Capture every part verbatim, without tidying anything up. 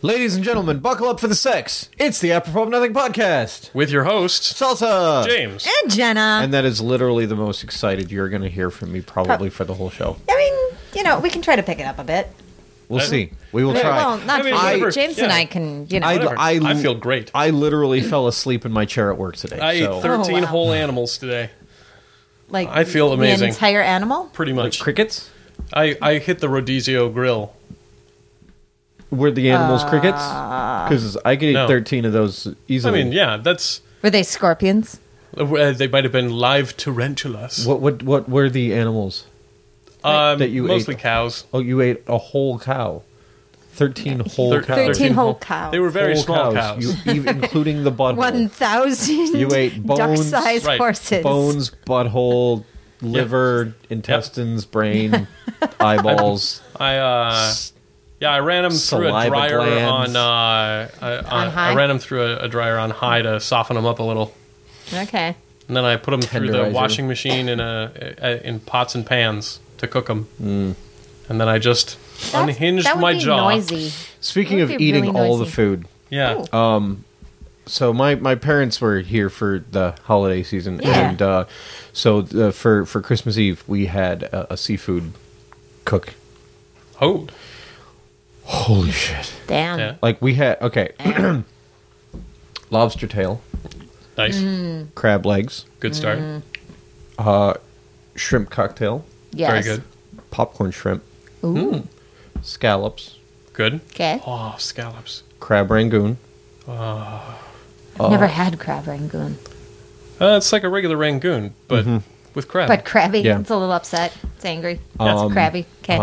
Ladies and gentlemen, buckle up for the sex. It's the Apropos of Nothing podcast. With your host, Salsa. James. And Jenna. And that is literally the most excited you're going to hear from me probably for the whole show. I mean, you know, we can try to pick it up a bit. We'll I- see. We will Well, try. not I mean, for you. whatever. James and Yeah. I can, you know. I- Whatever. I- I feel great. I literally fell asleep in my chair at work today. I so. ate thirteen Oh, wow. whole animals today. like I feel amazing. The entire animal? Pretty much. Crickets? I, I hit the Rodizio grill. Were the animals Uh, crickets? Because I could eat No. thirteen of those I easily. mean, yeah, that's... Were they scorpions? Uh, they might have been live tarantulas. What, what, what were the animals? Um, that you mostly ate? cows. Oh, you ate a whole cow. thirteen whole Thir- cows. Thirteen thirteen whole whole- cows. They were very Whole small cows. You, even, including the butthole. One thousand You ate bones, duck-sized right. horses. Bones, butthole, liver, intestines, brain, eyeballs. I, uh... Yeah, I ran them through a Saliva dryer glands. on... Uh, I, On high? I ran them through a, a dryer on high to soften them up a little. Okay. And then I put them through the Tenderizer. washing machine in a, a in pots and pans to cook them. Mm. And then I just That's- unhinged that would my be jaw. noisy. Speaking It of would be eating really all the noisy. food, Yeah. Ooh. so my, my parents were here for the holiday season, Yeah. and uh, so uh, for for Christmas Eve we had a, a seafood cook. Oh. Holy shit! Damn. Yeah. Like we had okay, lobster tail, Nice. Mm. crab legs, Good start. uh, shrimp cocktail, Yes. Very good. popcorn shrimp, Ooh. scallops, Good. Okay. Oh, scallops. crab rangoon. I've never had crab rangoon. Uh, it's like a regular rangoon, but Mm-hmm. with crab. But crabby. Yeah. It's a little upset. It's angry. Um, it's crabby. Okay.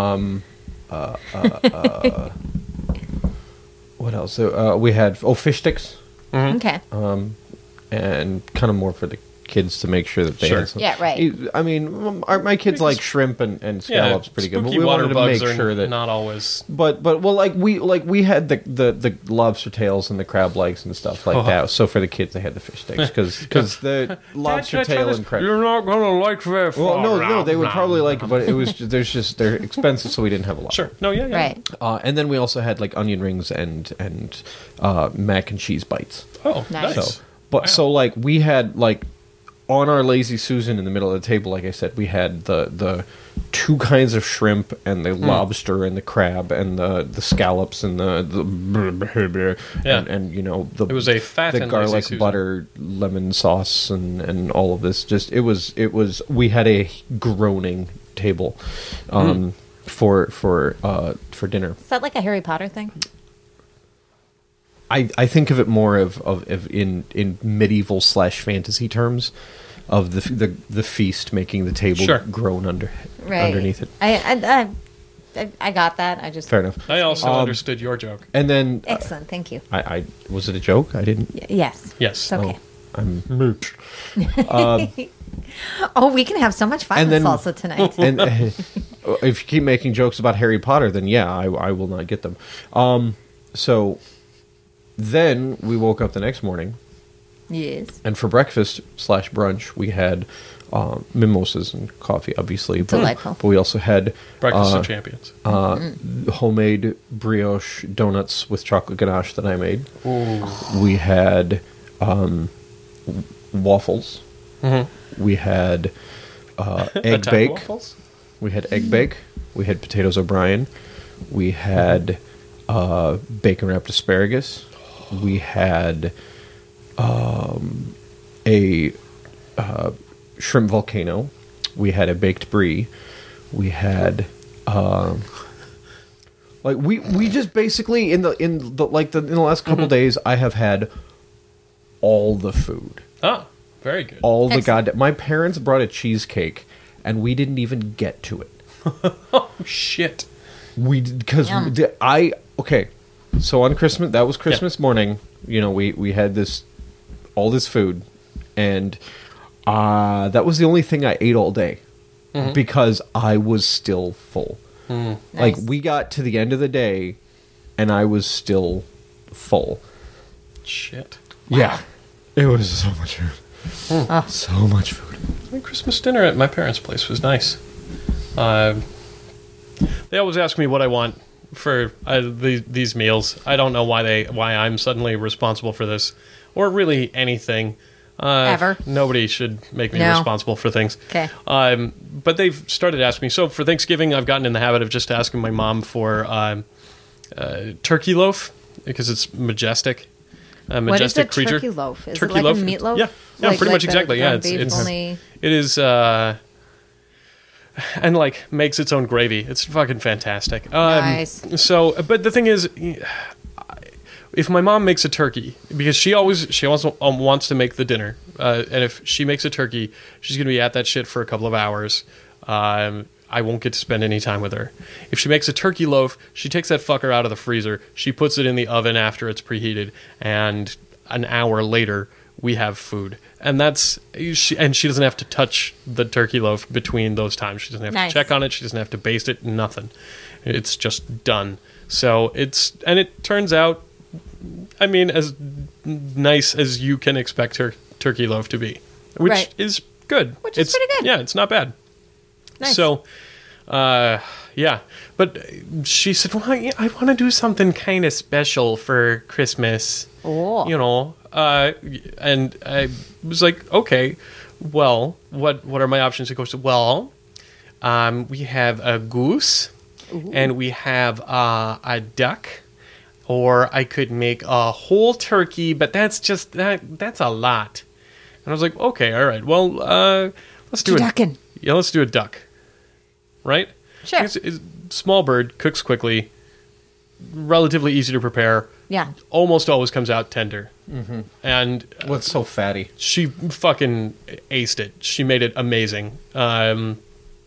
What else? Uh, we had oh fish sticks. okay. And kind of more for the kids to make sure that they Sure. had some. Yeah, right. I mean, our, my kids like shrimp and, and yeah, scallops pretty good, but spooky we water wanted to make bugs are sure that. not always. But but well, like we like we had the, the, the lobster tails and the crab legs and stuff like Oh. that. So for the kids, they had the fish sticks because the lobster Dad, can I try tail this? and crab. You're not gonna like that. Well, no, no, they would probably like it, but it was just, there's just they're expensive, so we didn't have a lot. Sure. No, yeah, yeah. Right. Uh, and then we also had like onion rings and and uh, mac and cheese bites. Oh, Nice. nice. So, but so like we had like on our lazy Susan in the middle of the table, like I said, we had the the two kinds of shrimp and the lobster and the crab and the the scallops and the the Yeah. and, and you know the It was a fat the and lazy garlic Susan. butter lemon sauce and and all of this. Just it was it was we had a groaning table um for for uh for dinner. Is that like a Harry Potter thing? I, I think of it more of, of, of in in medieval slash fantasy terms, of the the the feast making the table Sure. groan under Right. underneath it. I, I, I, I got that. I just. Fair enough. I also Um, understood your joke. And then uh, Excellent. Thank you. I, I was it a joke? I didn't. Y- yes. Yes. It's okay. I'm mooch. Oh, we can have so much fun And with then- salsa tonight. And uh, if you keep making jokes about Harry Potter, then yeah, I, I will not get them. Um, so then we woke up the next morning, yes. and for breakfast slash brunch, we had uh, mimosas and coffee, obviously. But, Delightful. but we also had Breakfast uh, of champions. uh, Mm-hmm. homemade brioche donuts with chocolate ganache that I made. Ooh. We had um, w- waffles. We had uh, egg Attack bake. waffles? We had egg bake. We had potatoes O'Brien. We had uh, bacon wrapped asparagus. We had um, a uh, shrimp volcano. We had a baked brie. We had um, like we we just basically in the in the like the in the last couple days I have had all the food. Ah, very good. All the Excellent. god. My parents brought a cheesecake, and we didn't even get to it. Oh, shit. We because Yum. I okay. So on Christmas, that was Christmas morning. You know, we we had this all this food, and uh that was the only thing I ate all day because I was still full. Like Nice. we got to the end of the day, and I was still full. Shit. Yeah, it was so much food. So much food. My Christmas dinner at my parents' place was nice. Uh, they always ask me what I want for uh, the, these meals. I don't know why they why I'm suddenly responsible for this, or really anything. Uh, Ever. Nobody should make me No. responsible for things. Okay. Um, but they've started asking me. So for Thanksgiving, I've gotten in the habit of just asking my mom for um, uh, turkey loaf because it's majestic. A What is majestic a creature. turkey loaf? Is Turkey it like loaf? a meatloaf? Yeah, yeah, Like- pretty like much the exactly. Yeah, ground it's beef, it's only- it is uh, and like makes its own gravy. It's fucking fantastic. Um, Nice. So, but the thing is, if my mom makes a turkey, because she always she also um, wants to make the dinner, uh, and if she makes a turkey, she's gonna be at that shit for a couple of hours. Um, I won't get to spend any time with her. If she makes a turkey loaf, she takes that fucker out of the freezer. She puts it in the oven after it's preheated, and an hour later we have food. And that's she, and she doesn't have to touch the turkey loaf between those times. She doesn't have Nice. to check on it. She doesn't have to baste it. Nothing. It's just done. So it's and it turns out, I mean, as nice as you can expect her turkey loaf to be, which Right. is good. Which is It's- pretty good. Yeah, it's not bad. Nice. So, uh, yeah. But she said, well, I, I want to do something kind of special for Christmas. Oh. You know, uh, and I was like, okay, well, what what are my options? She goes, well, um, we have a goose, and we have uh, a duck, or I could make a whole turkey, but that's just that that's a lot. And I was like, okay, all right, well, uh, let's do it. Duckin'. Yeah, let's do a duck. Right? Sure. It's, it's small bird, cooks quickly, relatively easy to prepare, Yeah. almost always comes out tender. Mm-hmm. And uh, What's so fatty? she fucking aced it. She made it amazing. Um,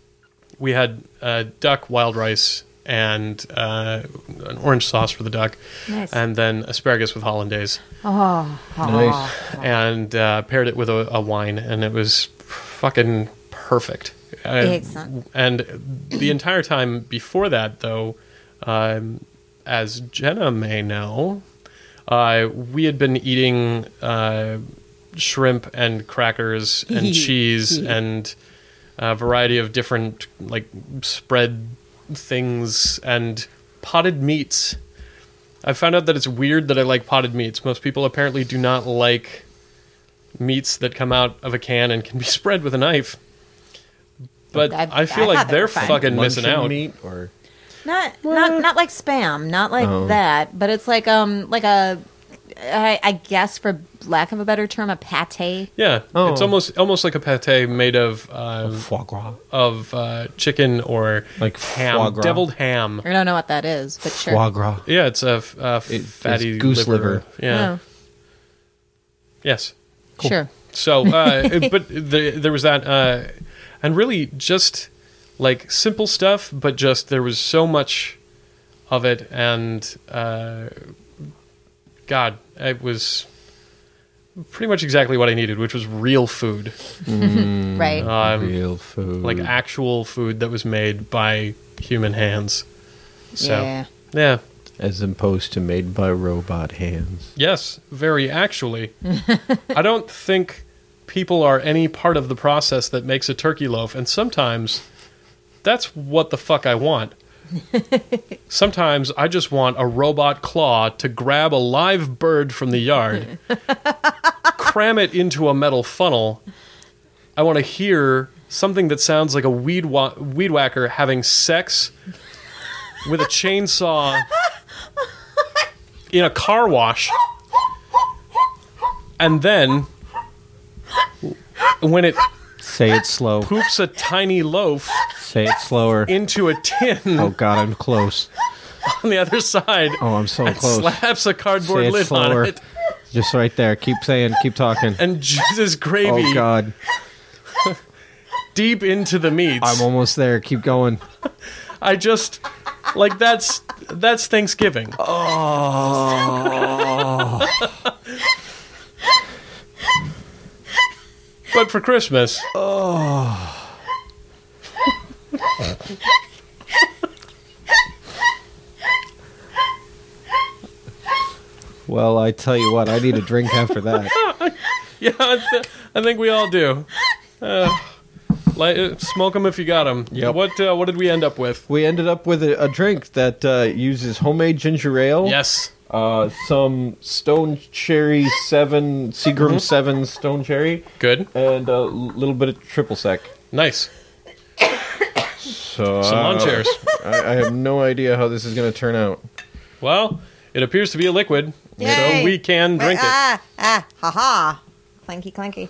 we had uh, duck, wild rice, and uh, an orange sauce for the duck, Nice. and then asparagus with hollandaise, Oh. Nice. and uh, paired it with a, a wine, and it was fucking perfect. Uh, Excellent. And the entire time before that, though, um, as Jenna may know, uh, we had been eating uh, shrimp and crackers and cheese and a variety of different like spread things and potted meats. I found out that it's weird that I like potted meats. Most people apparently do not like meats that come out of a can and can be spread with a knife. But I- I, feel I like thought they they're were fine. fucking missing Luncheon out. meat or Not not not like spam, not like Oh. that, but it's like um like a I, I guess for lack of a better term, a pate. Yeah, Oh. it's almost almost like a pate made of uh, foie gras, of uh, chicken or like ham, foie gras. deviled ham. I don't know what that is, but sure. Foie gras. Yeah, it's a, f- a It- fatty it's goose liver. liver. Yeah. Oh, Yes. sure. So, uh, but the, there was that, uh, and really just like simple stuff, but just there was so much of it, and uh, God, it was pretty much exactly what I needed, which was real food, Right. um, Real food. like actual food that was made by human hands. So, Yeah. yeah. as opposed to made by robot hands. Yes, very actually. I don't think people are any part of the process that makes a turkey loaf, and sometimes that's what the fuck I want. Sometimes I just want a robot claw to grab a live bird from the yard, cram it into a metal funnel. I want to hear something that sounds like a weed wa- weed whacker having sex with a chainsaw in a car wash. And then when it Say it slow. poops a tiny loaf Say it slower. into a tin Oh God, I'm close. on the other side Oh, I'm so and close. slaps a cardboard Say it lid slower. on it Just right there. Keep saying. Keep talking. and jizzes gravy Oh God, deep into the meats. I'm almost there. Keep going. I just like that's that's Thanksgiving. Oh. But for Christmas, Well, I tell you what. I need a drink after that. yeah, I, th- I think we all do. Uh, Like, uh, smoke them if you got them. Yep. What uh, What did we end up with? We ended up with a, a drink that uh, uses homemade ginger ale. Yes. Uh, some Stone Cherry seven, Seagram seven Stone Cherry, Good. and a little bit of triple sec. Nice. So Some lawn uh, chairs. I, I have no idea how this is going to turn out. Well, it appears to be a liquid, so Yay. we can drink it. Ah, ah, ha ha. Clanky, clanky.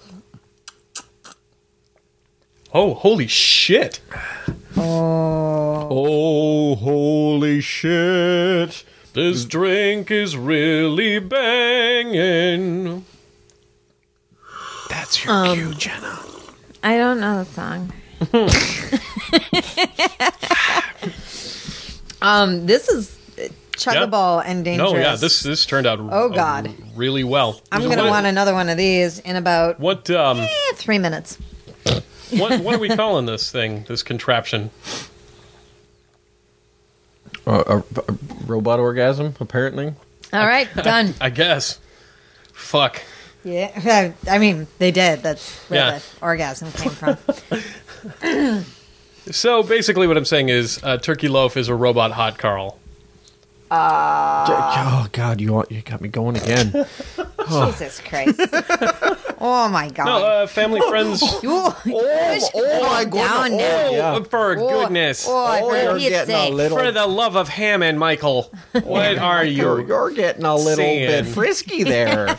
Oh, holy shit! Oh, holy shit! This drink is really banging. That's your cue, Jenna. I don't know the song. um, this is chuggable and dangerous. No, yeah, this this turned out. Oh, God. uh, really well. I'm So gonna what- want another one of these in about What um eh, three minutes. what what are we calling this thing? This contraption? Uh, a, a robot orgasm, apparently. All right, done. I guess. Fuck. Yeah, I mean they did. That's where Yeah. the orgasm came from. So basically, what I'm saying is, uh, Turkey Loaf is a robot hot Carl. oh God, you want, you got me going again. Jesus Christ! Oh my God! No, uh, family friends. Ooh, oh, oh my down goodness. now. Oh, Yeah. for Oh, goodness. Oh, Oh, for you're Pete's getting a sake. little. For the love of Hammond, Michael. What are You're, you? you're getting a little saying? bit frisky there.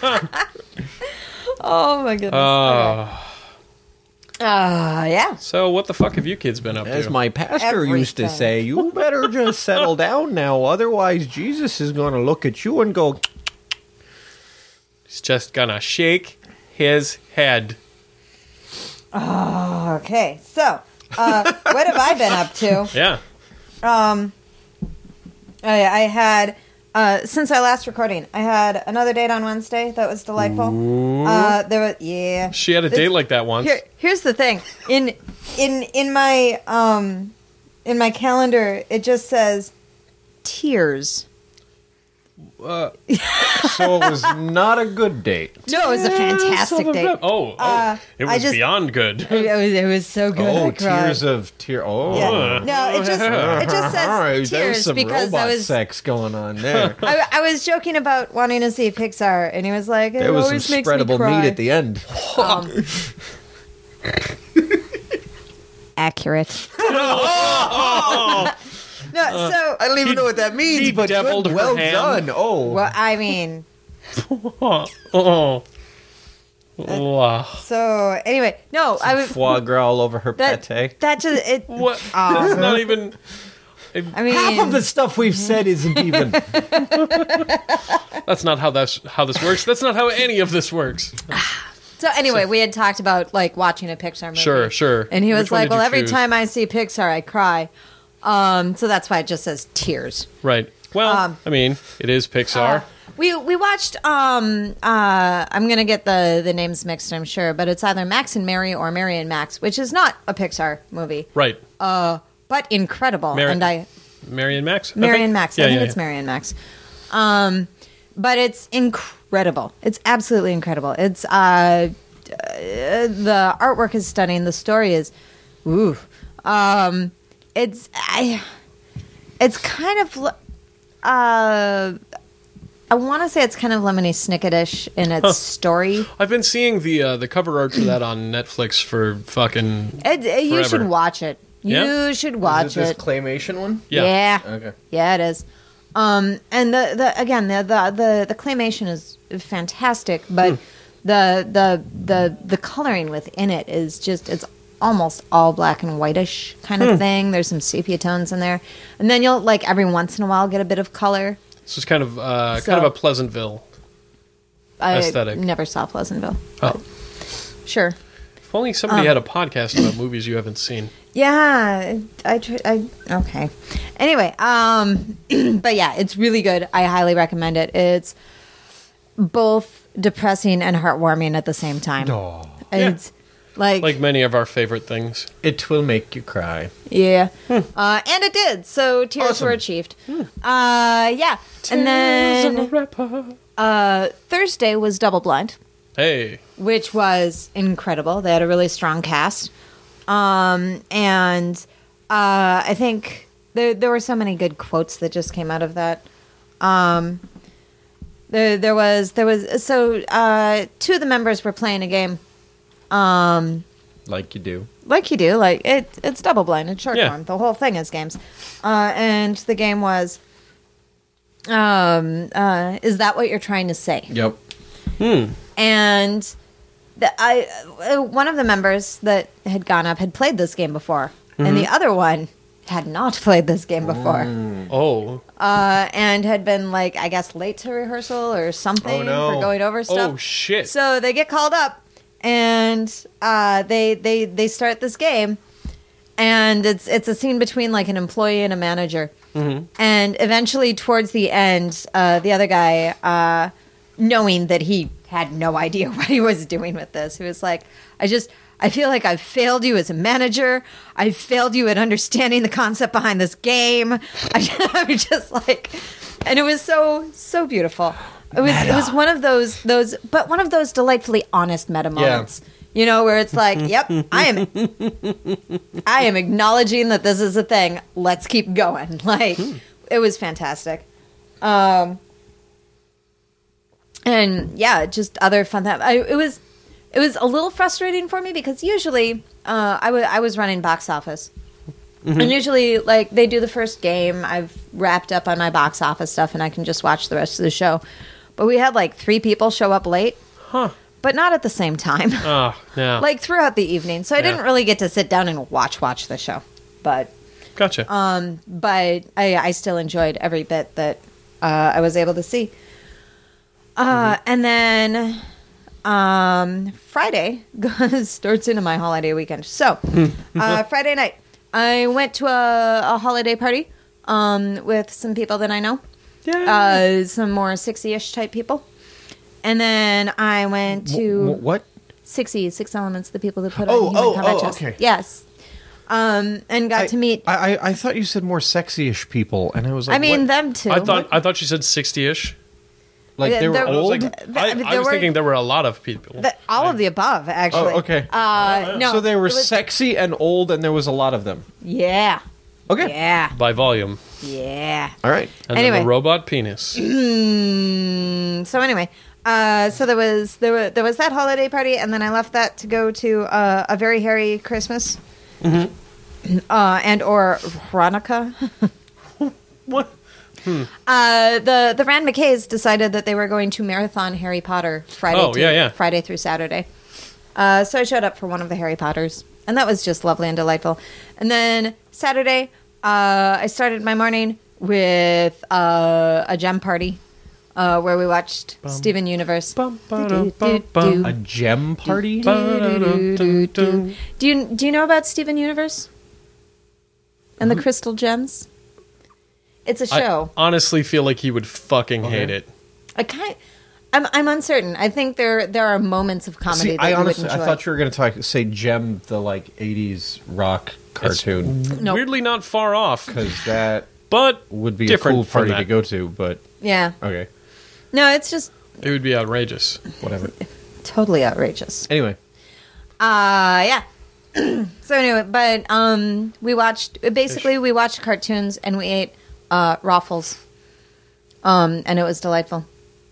Oh my goodness. Uh, Uh, yeah. so what the fuck have you kids been up As to? my pastor used to Everything. say, you better just settle down now, otherwise Jesus is going to look at you and go, He's just gonna shake his head. Okay. So, uh, what have I been up to? Yeah. Um, I, I had uh, since our last recording, I had another date on Wednesday that was delightful. Uh, there was yeah. She had a This- date like that once. Here, here's the thing in in in my um in my calendar it just says tears. Uh, so it was not a good date. No, it was a fantastic son of a- date. Oh, oh Uh, it I was just- beyond good. It was, it was so good. Oh, I cried. tears of tear. Oh, Yeah. No, it just it just Alright, says there was tears some because robot I was sex going on there. I, I was joking about wanting to see Pixar, and he was like, "It There was some always makes me spreadable cry." meat at the end. Um, accurate. No, so I don't even He- know what that means, he but deviled good, her well ham. done. Oh, well, I mean, Oh. Oh. Wow. so anyway, no, I was foie gras all over her that pate. that just it. What? Oh. It's not even. I mean, Half of the stuff we've said isn't even. That's not how that's how this works. That's not how any of this works. so anyway, we had talked about like watching a Pixar movie. Sure, sure. And he was Which one like, did you "Well, every choose? time I see Pixar, I cry." Um, so that's why it just says tears. Right. Well, Um, I mean, it is Pixar. Uh, we we watched. Um, uh, I'm gonna get the the names mixed, I'm sure, but it's either Max and Mary or Mary and Max, which is not a Pixar movie, right. but incredible. Mary- and I Mary and Max. I Mary think? and Max. Yeah, I think yeah, it's yeah. Mary and Max. Um, but it's incredible. It's absolutely incredible. It's uh, uh, the artwork is stunning. The story is, ooh, um, it's I, it's kind of, uh, I want to say it's kind of Lemony Snicket-ish in its story. I've been seeing the uh, the cover art for that on Netflix for fucking. It, it- you Forever. should watch it. You Yeah? should watch Is it this it. claymation one? Yeah. Yeah. Okay. Yeah, it is. Um, and the, the again the, the the the claymation is fantastic, but the the the the coloring within it is just it's almost all black and whitish kind of thing. There's some sepia tones in there, and then you'll like every once in a while get a bit of color. This is kind of uh, So- kind of a Pleasantville. I Aesthetic. never saw Pleasantville. Oh, Sure. if only somebody had a podcast about movies you haven't seen. Yeah, I, tr- I okay. Anyway, um, but yeah, it's really good. I highly recommend it. It's both depressing and heartwarming at the same time. Oh, It's like, Like many of our favorite things. it will make you cry. yeah, uh, and it did. So tears Awesome. were achieved. Uh, yeah, and then rapper. uh, Thursday was double blind. Hey. which was incredible. They had a really strong cast. Um, and uh, I think there there were so many good quotes that just came out of that. Um, there there was there was so uh, two of the members were playing a game. Um, Like you do. like you do, like it it's double blind, it's short Yeah. form. The whole thing is games. Uh, and the game was um, uh, is that what you're trying to say? Yep. And the, I, uh, one of the members that had gone up had played this game before, and the other one had not played this game before, Oh. uh, and had been like, I guess, late to rehearsal or something Oh, no. for going over stuff. Oh, shit. So they get called up, and uh, they they they start this game, and it's it's a scene between like an employee and a manager, and eventually towards the end, uh, the other guy, uh, knowing that he had no idea what he was doing with this, he was like, I just. I feel like I've failed you as a manager. I've failed you at understanding the concept behind this game. I, I'm just like, and it was so so beautiful. It was it was one of those those, but one of those delightfully honest meta moments. You know, where it's like, yep, I am, I am acknowledging that this is a thing. Let's keep going. Like, it was fantastic. Um, and yeah, just other fun that I it was. It was a little frustrating for me because usually uh, I, w- I was running box office. Mm-hmm. And usually, like, they do the first game. I've wrapped up on my box office stuff, and I can just watch the rest of the show. But we had, like, three people show up late. Huh. But not at the same time. Oh, yeah. Like, throughout the evening. So I Yeah. didn't really get to sit down and watch watch the show. But Gotcha. um, but I, I still enjoyed every bit that uh, I was able to see. Uh, Mm-hmm. And then... Um, Friday starts into my holiday weekend. So, uh, Friday night, I went to a, a holiday party um, with some people that I know, uh, some more sixty-ish type people. And then I went to Wh- what? sixty, Six Elements, the people that put Oh, on Human oh, Combat oh, Chess. okay. Yes. Um, and got I, to meet, I, I, I I thought you said more sexy-ish people, and I was like, mean, what? them too. I thought I thought she said sixty-ish. like they were they're- I was, old. like, Th- I, there I was were- thinking there were a lot of people. The- all of the above, actually. Oh, okay. Uh, no. so they were it was- sexy and old, and there was a lot of them. Yeah. Okay. Yeah. By volume. Yeah. All right. And Anyway. then the robot penis. Mm, so anyway, uh, so there was there was there was that holiday party, and then I left that to go to uh, a very hairy Christmas, mm-hmm. uh, and or Hanukkah. What? Uh, the the Rand McKays decided that they were going to marathon Harry Potter Friday. Oh, to, yeah, yeah. Friday through Saturday. Uh, so I showed up for one of the Harry Potters, and that was just lovely and delightful. And then Saturday, uh, I started my morning with uh, a gem party uh, where we watched Steven Universe. Bum, ba-dum, bum, bum. A gem party. Ba-da-dum-dum-dum. Do you do you know about Steven Universe and the Crystal Gems? It's a show. I honestly feel like he would fucking Okay. hate it. I kind, I'm I'm uncertain. I think there there are moments of comedy See, that I you honestly, would I enjoy. thought you were going to talk say Gem, the like eighties rock cartoon, Nope. Weirdly not far off, because that but would be a different cool from party that. to go to. But Yeah. okay, No, it's just It would be outrageous. whatever. totally outrageous. Anyway, Uh yeah. So anyway, but um we watched basically we watched cartoons and we ate uh Ruffles. Um and it was delightful.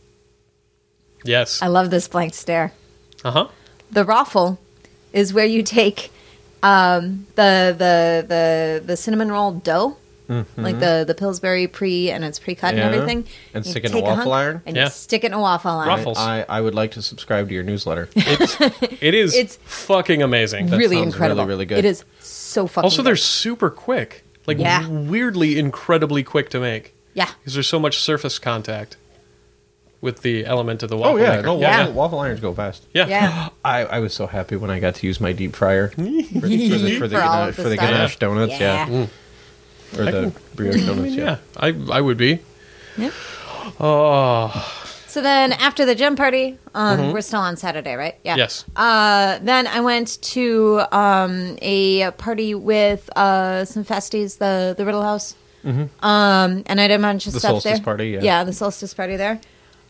Yes. I love this blank stare. Uh huh. The Ruffle is where you take um the the the the cinnamon roll dough. Like the, the Pillsbury pre and it's pre-cut Yeah. and everything. And You stick it in a take waffle hunk iron? And Yeah. you stick it in a waffle iron. Ruffles. I, I would like to subscribe to your newsletter. It is It's fucking amazing. That really sounds incredible. really, really good. It is so fucking Also, good. they're super quick. Like, Yeah. weirdly, incredibly quick to make. Yeah. Because there's so much surface contact with the element of the waffle Oh yeah, maker. no, Yeah. Waffle, waffle irons go fast. Yeah. Yeah. I, I was so happy when I got to use my deep fryer for, for the, for the, For all ganache, of the for the stuff. ganache donuts. Yeah, Yeah. or the brioche I donuts. mean, Yeah. yeah, I, I would be. Yeah. Oh, So then after the gym party, um, we're still on Saturday, right? Yeah. Yes. Uh, then I went to um, a party with uh, some festies, the the Riddle House, um, and I did a bunch of The stuff solstice there. party, yeah. yeah, the solstice party there.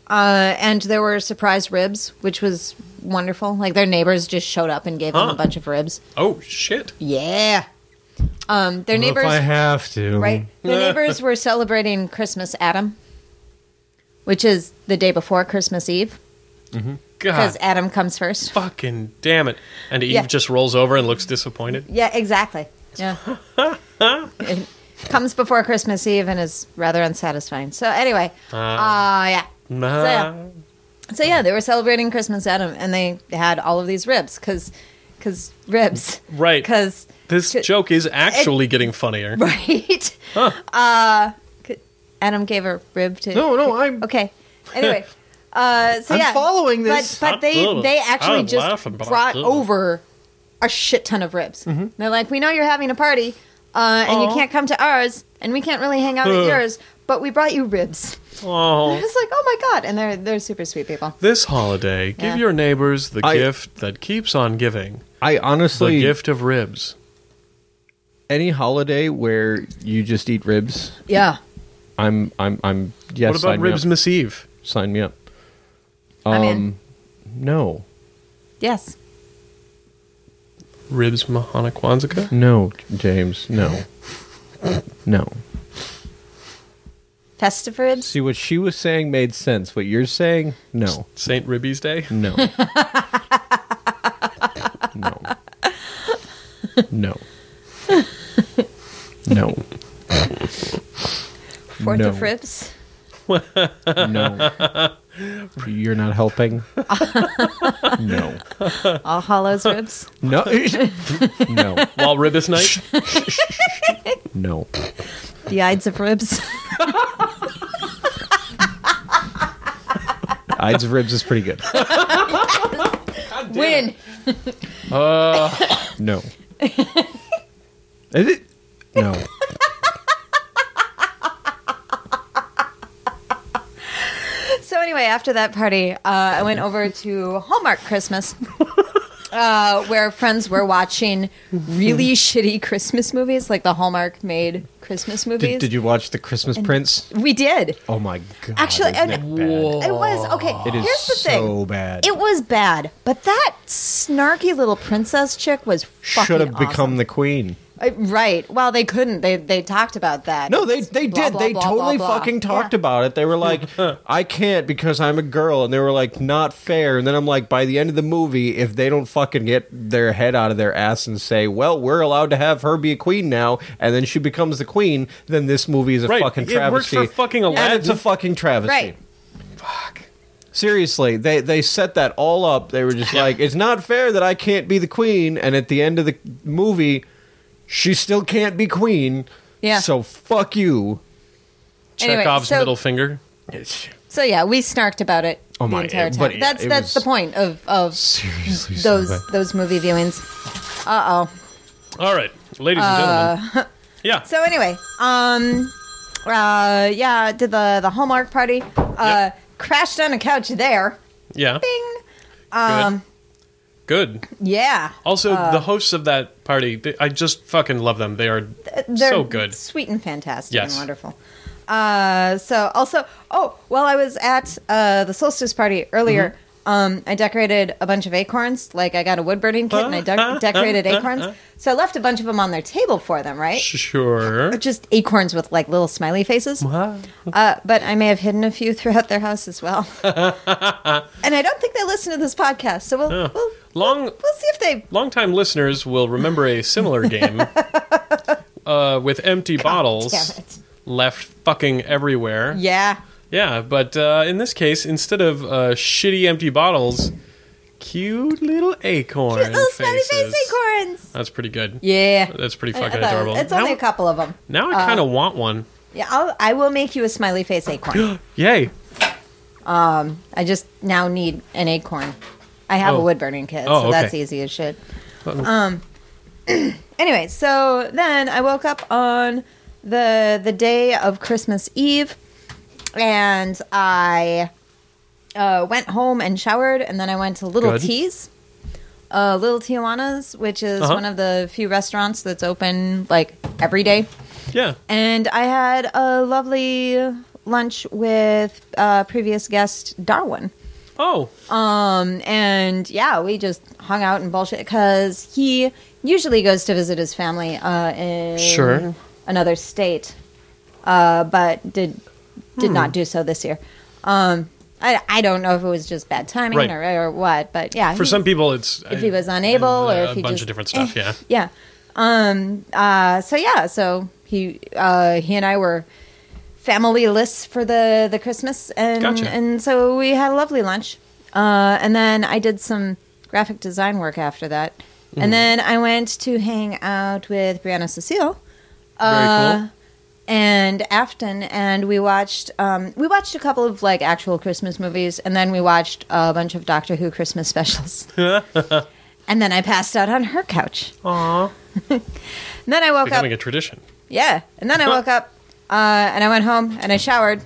Uh, and there were surprise ribs, which was wonderful. Like their neighbors just showed up and gave them Huh. a bunch of ribs. Oh shit! Yeah. Um, their neighbors, If I have to. right? Their neighbors were celebrating Christmas Adam, which is the day before Christmas Eve, because God, Adam comes first. fucking damn it! And Eve Yeah. just rolls over and looks disappointed. Yeah, exactly. Yeah. It comes before Christmas Eve and is rather unsatisfying. So anyway, uh, yeah. So, yeah. So yeah, they were celebrating Christmas Adam, and they had all of these ribs because, because ribs, Right. Because This joke is actually getting funnier. right. Huh. Uh, Adam gave a rib to. No, no, I'm. Okay. Anyway, uh, so I'm yeah, following this. But, but they Absolutely. they actually I'm just laughing, but brought absolutely. over a shit ton of ribs. Mm-hmm. They're like, we know you're having a party, uh, and you Aw. can't come to ours, and we can't really hang out at yours, but we brought you ribs. Oh. It's like, oh my god, and they're they're super sweet people. This holiday, give Yeah. your neighbors the I- gift that keeps on giving. I The honestly, gift of ribs. any holiday where you just eat ribs, Yeah. I'm, I'm, I'm. Yes. what about sign me Ribs up. Miss Eve? Sign me up. Um, I'm in. No, Yes. Ribs Mahana Kwanzaa? no, James, no, no. Festive ribs. See, what she was saying made sense. What you're saying, no, Saint Ribby's Day? no, no, no, no, Fourth No. of ribs. no. You're not helping. No, All Hallows ribs. no, no, While Ribbis Night? no. The Ides of ribs. Ides of ribs is pretty good. Win. Uh, No. Is it? No. So anyway, after that party, uh, I went over to Hallmark Christmas, uh, where friends were watching really shitty Christmas movies, like the Hallmark made Christmas movies. Did, did you watch The Christmas Prince? We did. Oh my god! Actually, isn't and- it bad? It was okay. It is Here's the thing. so bad. It was bad, but that snarky little princess chick was fucking Should have become awesome. the queen. Uh, right. Well, they couldn't. They they talked about that. No, they It's they blah, did. blah, they blah, totally blah, blah. fucking talked Yeah. about it. They were like, "I can't because I'm a girl," and they were like, "Not fair." And then I'm like, by the end of the movie, if they don't fucking get their head out of their ass and say, "Well, we're allowed to have her be a queen now," and then she becomes the queen, then this movie is a Right. fucking It works travesty. for fucking and it's a Aladdin. fucking travesty. Right. fuck. Seriously, they they set that all up. They were just like, it's not fair that I can't be the queen, and at the end of the movie, she still can't be queen. Yeah. So fuck you. Anyway, Chekhov's so- middle finger. So yeah, we snarked about it Oh the my- entire time. but yeah, that's it that's was- the point of of Seriously, so those bad. those movie viewings. Uh oh. All right, ladies and gentlemen. Yeah. So anyway, um, uh, yeah, did the the Hallmark party. Uh, crashed on a couch there. Yeah. Bing. Um, Good. yeah. Also, the hosts of that party, they, I just fucking love them. They are They're so good. sweet and fantastic Yes. and wonderful. Uh, so also, oh, while I was at uh, the solstice party earlier, Mm-hmm. um, I decorated a bunch of acorns. Like I got a wood burning kit and I de- decorated acorns. So I left a bunch of them on their table for them, right? Sure. Just acorns with like little smiley faces. Uh, but I may have hidden a few throughout their house as well. And I don't think they listen to this podcast, so we'll Yeah. we'll, Long, we'll see if they. longtime listeners will remember a similar game uh, with empty bottles Damn it. left fucking everywhere. Yeah. Yeah, but uh, in this case, instead of uh, shitty empty bottles, cute little acorn Little smiley faces. face acorns. That's pretty good. Yeah. That's pretty I- I fucking thought- adorable. It's only now, a couple of them. now I kind of want one. Yeah, I'll, I will make you a smiley face acorn. Yay! I just now need an acorn. I have Oh. a wood burning kit, Oh, so that's okay. easy as shit. Um. Anyway, so then I woke up on the the day of Christmas Eve, and I uh, went home and showered, and then I went to Little Good. T's, uh, Little Tijuana's, which is Uh-huh. one of the few restaurants that's open like every day. Yeah. And I had a lovely, lunch with uh, previous guest Darwin. Oh, Um, and yeah, we just hung out and bullshit because he usually goes to visit his family uh, in Sure. another state, uh, but did did Hmm. not do so this year. Um, I, I don't know if it was just bad timing Right. or, or what, but yeah. for he- some people, it's if he was unable and, uh, or if a he bunch just of different stuff. eh, Yeah. yeah. Um. Uh. So yeah. So he uh he and I were family-less for the the Christmas, and Gotcha. and so we had a lovely lunch. Uh. And then I did some graphic design work after that, Mm-hmm. and then I went to hang out with Brianna Cecile. Very Uh, cool. And Afton, and we watched um, we watched a couple of like actual Christmas movies, and then we watched a bunch of Doctor Who Christmas specials. And then I passed out on her couch. Aww. And then I woke Becoming up. a tradition. Yeah. And then I woke up, uh, and I went home and I showered,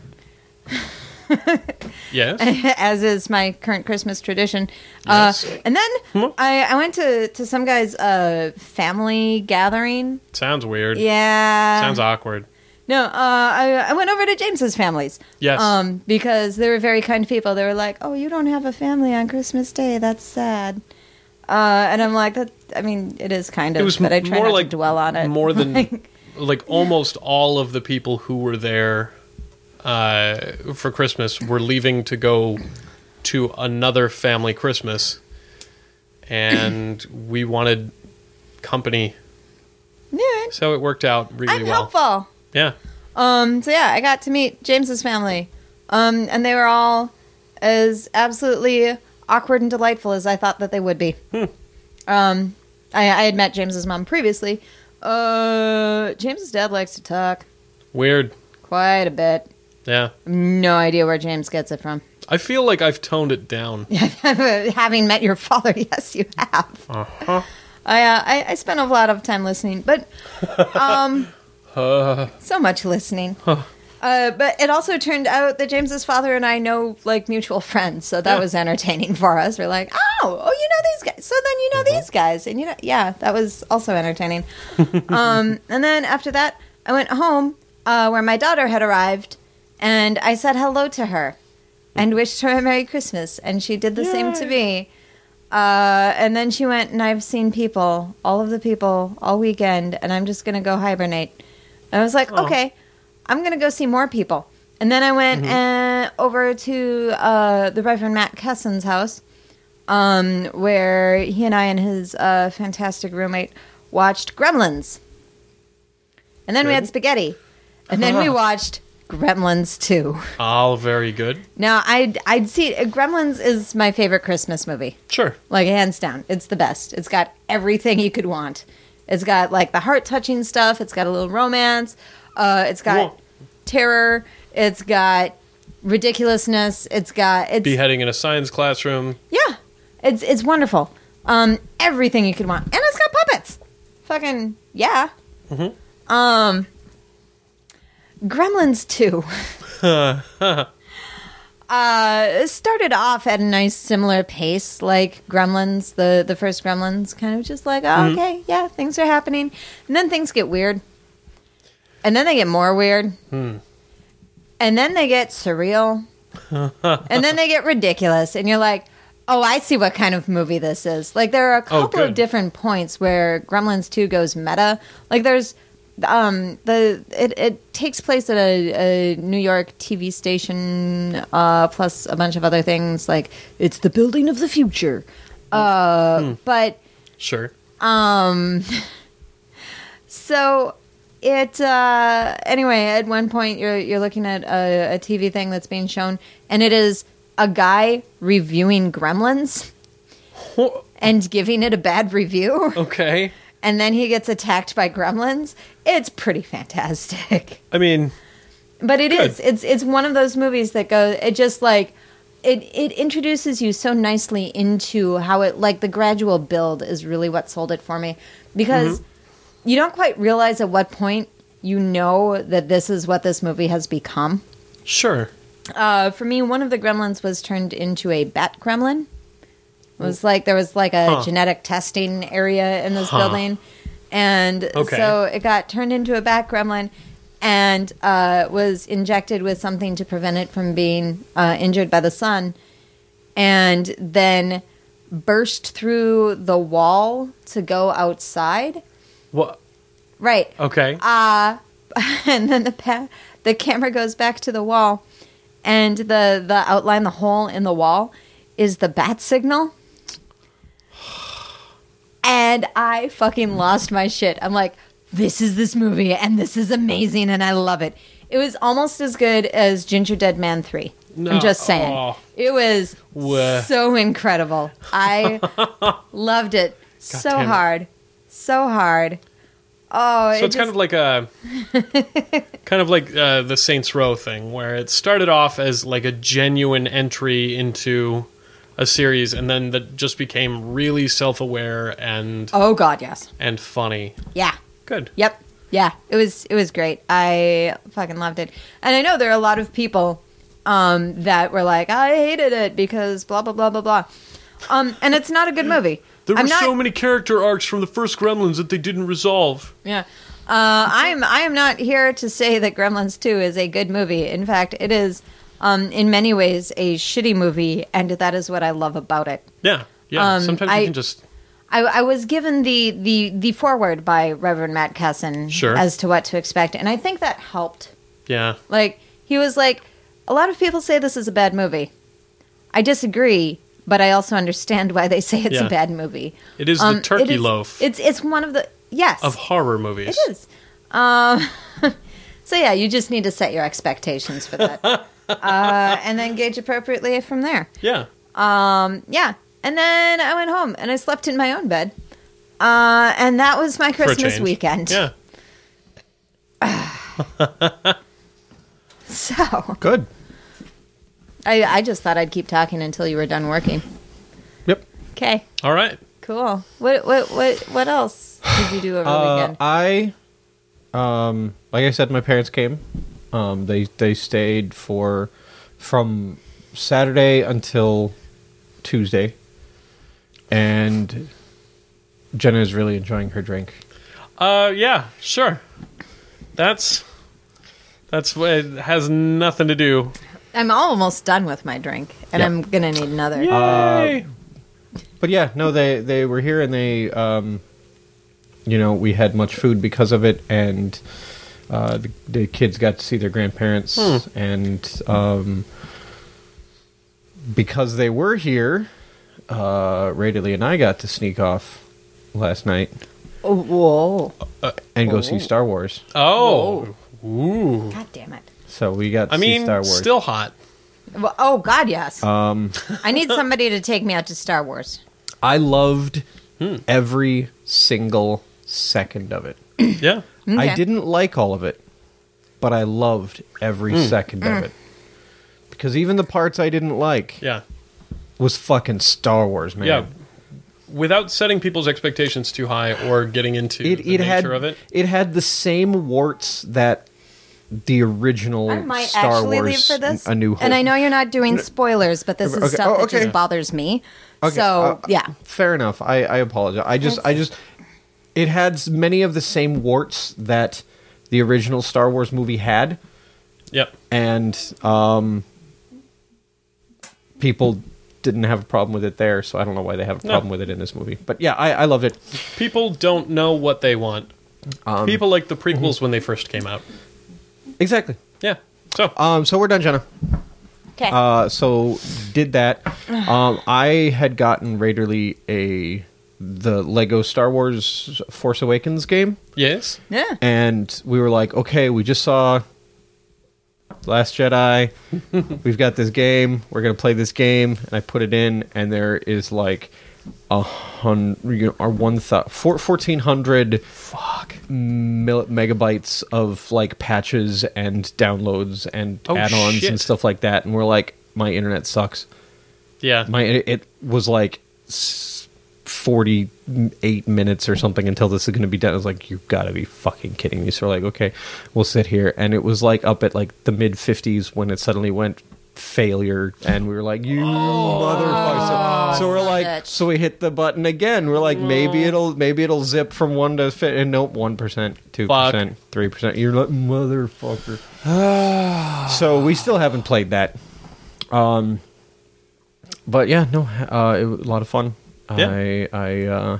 Yes. as is my current Christmas tradition. Yes. Uh, and then Hmm. I, I went to, to some guy's uh, family gathering. Sounds weird. Yeah. Sounds awkward. No, uh, I, I went over to James's family's. Yes. Um, because they were very kind people. They were like, "Oh, you don't have a family on Christmas Day. That's sad." Uh, and I'm like, "That. I mean, it is kind of." It was but I try more not like to dwell on it. more than Like, like almost all of the people who were there uh, for Christmas were leaving to go to another family Christmas, and we wanted company, yeah, so it worked out really I'm well. helpful. Yeah. Um, so yeah, I got to meet James's family, um, and they were all as absolutely awkward and delightful as I thought that they would be. Hmm. Um, I, I had met James's mom previously. Uh, James's dad likes to talk Weird. quite a bit. Yeah. No idea where James gets it from. I feel like I've toned it down. Having met your father, yes, you have. Uh-huh. I, uh, I I spent a lot of time listening, but um, Uh, so much listening. Uh, but it also turned out that James's father and I know like mutual friends, so that Yeah. was entertaining for us. We're like, oh, oh, you know these guys, so then you know these guys, and you know, yeah, that was also entertaining. um, and then after that, I went home uh, where my daughter had arrived, and I said hello to her and wished her a Merry Christmas, and she did the same to me. Uh, and then she went, and I've seen people, all of the people, all weekend, and I'm just gonna go hibernate. And I was like, Oh. okay, I'm going to go see more people. And then I went uh, over to uh, the Reverend Matt Kessen's house, um, where he and I and his uh, fantastic roommate watched Gremlins. And then we had Good. spaghetti. And then we watched Gremlins two. all very good. Now, I'd, I'd see... Gremlins is my favorite Christmas movie. Sure. Like, hands down. It's the best. It's got everything you could want. It's got, like, the heart-touching stuff. It's got a little romance. Uh, it's got Whoa. terror. It's got ridiculousness. It's got... It's, Beheading in a science classroom. yeah. It's it's wonderful. Um, everything you could want. And it's got puppets. Fucking, yeah. Mm-hmm. Um, Gremlins two. Uh, it started off at a nice similar pace, like Gremlins, the, the first Gremlins, kind of just like, oh, Mhm. okay, yeah, things are happening. And then things get weird. And then they get more weird. Hmm. And then they get surreal. And then they get ridiculous. And you're like, oh, I see what kind of movie this is. Like, there are a couple of good. different points where Gremlins two goes meta. Like, there's... Um, the it, it takes place at a, a New York T V station, uh, plus a bunch of other things. Like, it's the building of the future. Uh, Hmm. But Sure. um, so it uh, anyway. At one point, you're you're looking at a, a T V thing that's being shown, and it is a guy reviewing Gremlins and giving it a bad review. Okay. And then he gets attacked by gremlins. It's pretty fantastic. I mean, But it Good. is. It's it's one of those movies that goes it just like it it introduces you so nicely into how it like the gradual build is really what sold it for me. Because Mm-hmm. you don't quite realize at what point you know that this is what this movie has become. sure. Uh, for me, one of the gremlins was turned into a bat gremlin. It was like there was like a Huh. genetic testing area in this Huh. building, and Okay. so it got turned into a bat gremlin. and uh, was injected with something to prevent it from being uh, injured by the sun, and then burst through the wall to go outside. What? Right. Okay. Uh, and then the pa- the camera goes back to the wall, and the, the outline, the hole in the wall, is the bat signal. And I fucking lost my shit. I'm like, this is this movie, and this is amazing, and I love it. It was almost as good as Ginger Dead Man three. No. I'm just saying. Oh. It was Wah. so incredible. I loved it so damn it. hard. So hard. Oh, So it it's kind just- of like a, kind of like uh, the Saints Row thing, where it started off as like a genuine entry into a series, and then that just became really self-aware and Oh God, yes. and funny. Yeah. Good. Yep. Yeah. It was it was great. I fucking loved it. And I know there are a lot of people um, that were like, I hated it because blah blah blah blah blah. Um, and it's not a good movie. There were I'm not, so many character arcs from the first Gremlins that they didn't resolve. Yeah. Uh, I'm I am not here to say that Gremlins two is a good movie. In fact, it is um, in many ways a shitty movie, and that is what I love about it. Yeah. Yeah. Um, Sometimes I- you can just. I, I was given the, the, the foreword by Reverend Matt Kesson Sure. as to what to expect, and I think that helped. Yeah. Like, he was like, a lot of people say this is a bad movie. I disagree, but I also understand why they say it's Yeah. a bad movie. It is Um, the turkey it is- loaf It's it's one of the yes of horror movies. it is. Um, so yeah, you just need to set your expectations for that, uh, and then gauge appropriately from there. Yeah. Um, yeah, and then I went home and I slept in my own bed, uh, and that was my For a Christmas change. weekend. Yeah. So Good. I I just thought I'd keep talking until you were done working. Yep. Okay, All right. cool. What what what what else did you do over the Uh, weekend? I, um, like I said, my parents came. Um, they they stayed for from Saturday until Tuesday, and Jenna is really enjoying her drink. Uh, yeah, sure. That's that's what it has nothing to do. I'm almost done with my drink, and Yeah. I'm gonna need another. Yay! But yeah, no, they they were here and they, um, you know, we had much food because of it, and uh, the, the kids got to see their grandparents, Hmm. and um, because they were here, uh, Ray Dilly and I got to sneak off last night Oh, whoa! and go Oh. see Star Wars. Oh, ooh. God damn it! So we got to I see mean, Star Wars. still hot. Well, oh God, yes. Um, I need somebody to take me out to Star Wars. I loved Hmm. every single second of it. Yeah. Okay. I didn't like all of it, but I loved every second of it. Because even the parts I didn't like Yeah. was fucking Star Wars, man. Yeah. Without setting people's expectations too high or getting into It the it had nature of it. it had the same warts that the original I might Star actually Wars leave for this. A New Hope. And I know you're not doing spoilers, but this is Okay. stuff Oh, that okay. just bothers me. Okay, So uh, yeah, Fair enough. I, I apologize. I just I just it had s- many of the same warts that the original Star Wars movie had. Yep. And um, people didn't have a problem with it there, so I don't know why they have a No. problem with it in this movie. But yeah, I, I loved it. People don't know what they want. Um, People like the prequels when they first came out. exactly. Yeah. So, Um, so we're done, Jenna. okay. Uh, so did that. Um, I had gotten Raiderly a the Lego Star Wars Force Awakens game, yes. yeah. and we were like, okay, we just saw Last Jedi. We've got this game. We're gonna play this game, and I put it in, and there is like a hundred, you know, or one th- four, fourteen hundred fuck mil- megabytes of like patches and downloads and Oh, add-ons shit. and stuff like that, and we're like, my internet sucks. Yeah. My it, it was like s- forty-eight minutes or something until this is going to be done. I was like, you've got to be fucking kidding me. So we're like, okay, we'll sit here, and it was like up at like the mid fifties when it suddenly went failure, and we were like, you motherfucker. So, so we're son of a like, bitch. so we hit the button again. We're like, maybe it'll maybe it'll zip from one to fit, and nope, one percent, two percent, three percent. You're like, motherfucker. So we still haven't played that. Um, but yeah, no, uh, it was a lot of fun. Yeah. I I uh,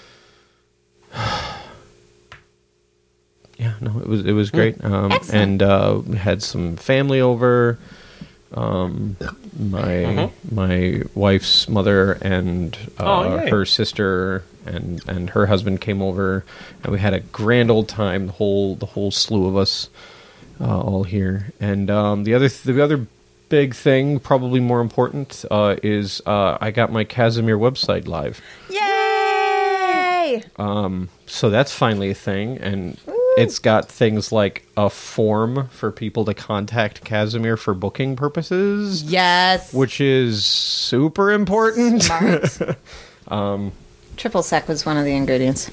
yeah, no, it was it was great. Um, Excellent. and uh, we had some family over. Um, my Mhm. my wife's mother and uh, Oh, yay. her sister and and her husband came over, and we had a grand old time. The whole the whole slew of us uh, all here. And um, the other the other big thing, probably more important, uh, is uh, I got my Casimir website live. Yay! So that's finally a thing, and it's got things like a form for people to contact Casimir for booking purposes, Yes. which is super important. Smart. um, Triple sec was one of the ingredients.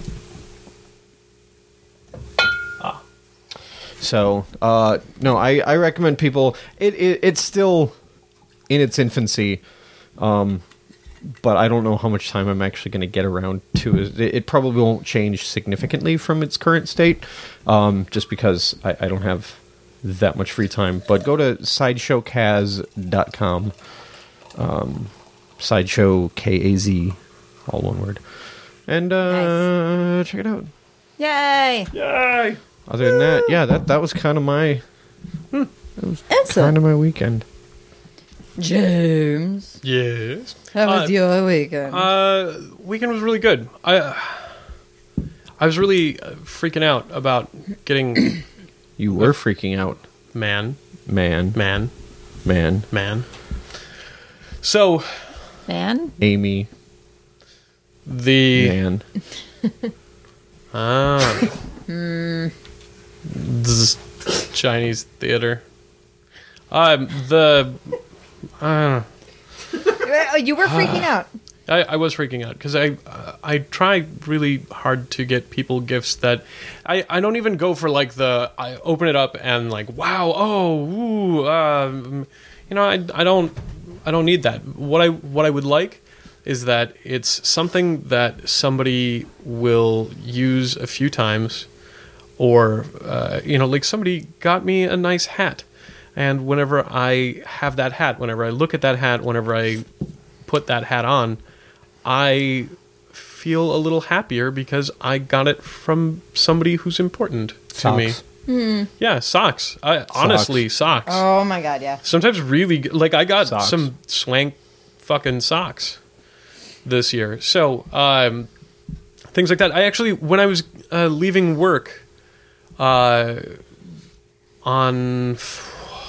So, uh, no, I, I recommend people. It, it it's still in its infancy, um, but I don't know how much time I'm actually going to get around to it. It it probably won't change significantly from its current state, um, just because I, I don't have that much free time. But go to sideshow kaz dot com, um, sideshow K A Z, all one word, and uh, check it out. Yay! Yay! Other than that, yeah, that that was kind of my kind Excellent. of my weekend. James, Yes. how was Uh, your weekend? Uh, weekend was really good. I uh, I was really uh, freaking out about getting You were freaking out, man, man, man, man, man. So Man? Amy, the man. ah, Zzz, Chinese theater. Um, the uh, Oh, you were freaking out. I, I was freaking out because I uh, I try really hard to get people gifts that I, I don't even go for like the I open it up and like wow oh ooh um, you know I, I don't I don't need that. What I what I would like is that it's something that somebody will use a few times, or uh, you know like somebody got me a nice hat, and whenever I have that hat, whenever I look at that hat, whenever I put that hat on, I feel a little happier because I got it from somebody who's important to me. Socks. Yeah, socks. I, honestly, socks. Oh my god, yeah. Sometimes really g- like I got Socks. some swank fucking socks this year. So um, things like that. I actually, when I was uh, leaving work uh, on f-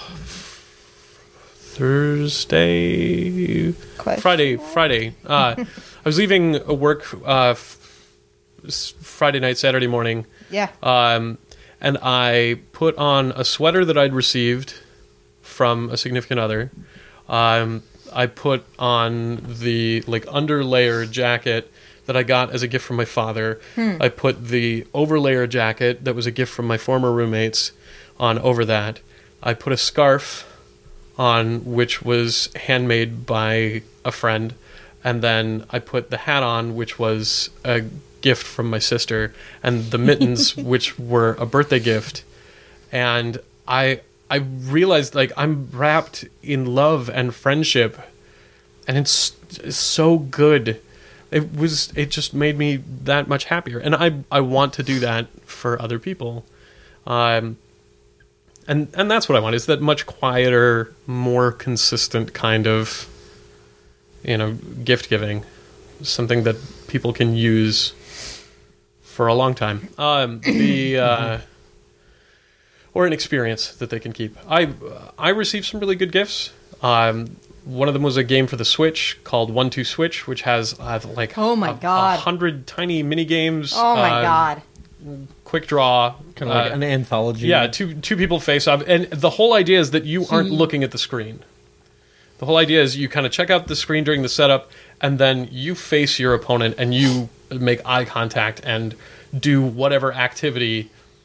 Thursday, Question Friday, Friday. Uh, I was leaving work uh, f- s- Friday night, Saturday morning. Yeah. Um, and I put on a sweater that I'd received from a significant other. Um, I put on the like underlayer jacket that I got as a gift from my father. I put the overlayer jacket that was a gift from my former roommates on over that. I put a scarf on, which was handmade by a friend, and then I put the hat on, which was a gift from my sister, and the mittens, which were a birthday gift. And I I realized like I'm wrapped in love and friendship, and it's, it's so good. It was it just made me that much happier, and I I want to do that for other people. Um, And and that's what I want, is that much quieter, more consistent kind of, you know, gift giving. Something that people can use for a long time. Um, the uh, or an experience that they can keep. I I received some really good gifts. Um, one of them was a game for the Switch called One Two Switch, which has uh, like Oh my a, God. a hundred tiny mini games. Oh my god. Quick draw, Kind of like uh, an anthology. yeah, two two people face off, and the whole idea is that you aren't looking at the screen. The whole idea is you kind of check out the screen during the setup, and then you face your opponent, and you make eye contact and do whatever activity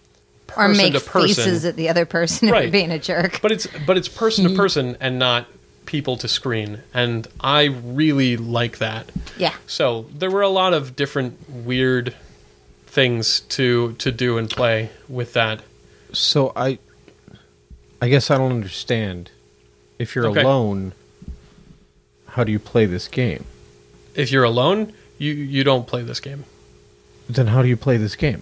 person or make to person. faces at the other person Right. for being a jerk. But it's but it's person to person and not people to screen, and I really like that. Yeah. So there were a lot of different weird things to to do and play with that. So I, I guess I don't understand. If you're Okay. alone, how do you play this game? If you're alone, you you don't play this game. Then how do you play this game?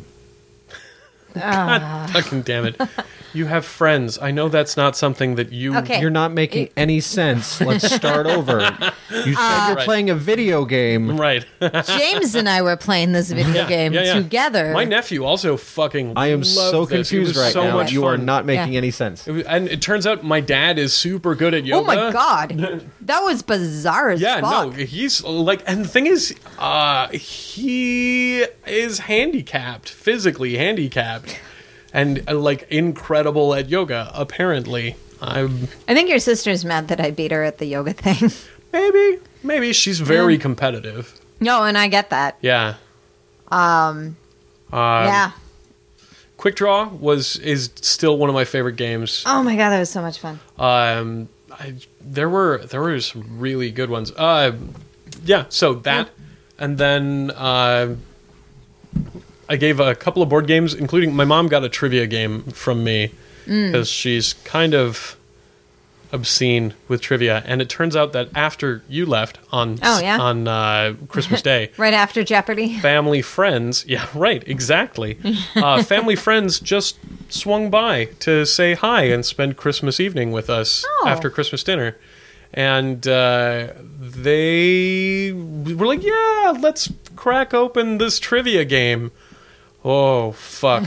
God fucking damn it. You have friends. I know that's not something that you... Okay. You're not making any sense. Let's start over. You said you're Right. playing a video game. Right. James and I were playing this video Yeah, game yeah, yeah. together. My nephew also fucking I am loved so this. It was confused right so now. much You are fun. not making Yeah. any sense. It was- and it turns out my dad is super good at Oh yoga. my god, that was bizarre as Yeah, fuck. no, he's like, and the thing is, uh, he is handicapped, physically handicapped, and uh, like incredible at yoga. Apparently, I'm I think your sister's mad that I beat her at the yoga thing. maybe, maybe she's very competitive. No, and I get that. Yeah. Um, Um, yeah. Quick Draw was is still one of my favorite games. Oh my god, that was so much fun. Um, I, there were there were some really good ones. Uh, yeah, so that, and then uh, I gave a couple of board games, including my mom got a trivia game from me because she's kind of obscene with trivia, and it turns out that after you left on Oh, yeah? on uh, Christmas Day. Right after Jeopardy. Family friends, yeah, right, exactly. Uh, family friends just swung by to say hi and spend Christmas evening with us Oh. after Christmas dinner. And uh, they were like, yeah, let's crack open this trivia game. Oh, fuck.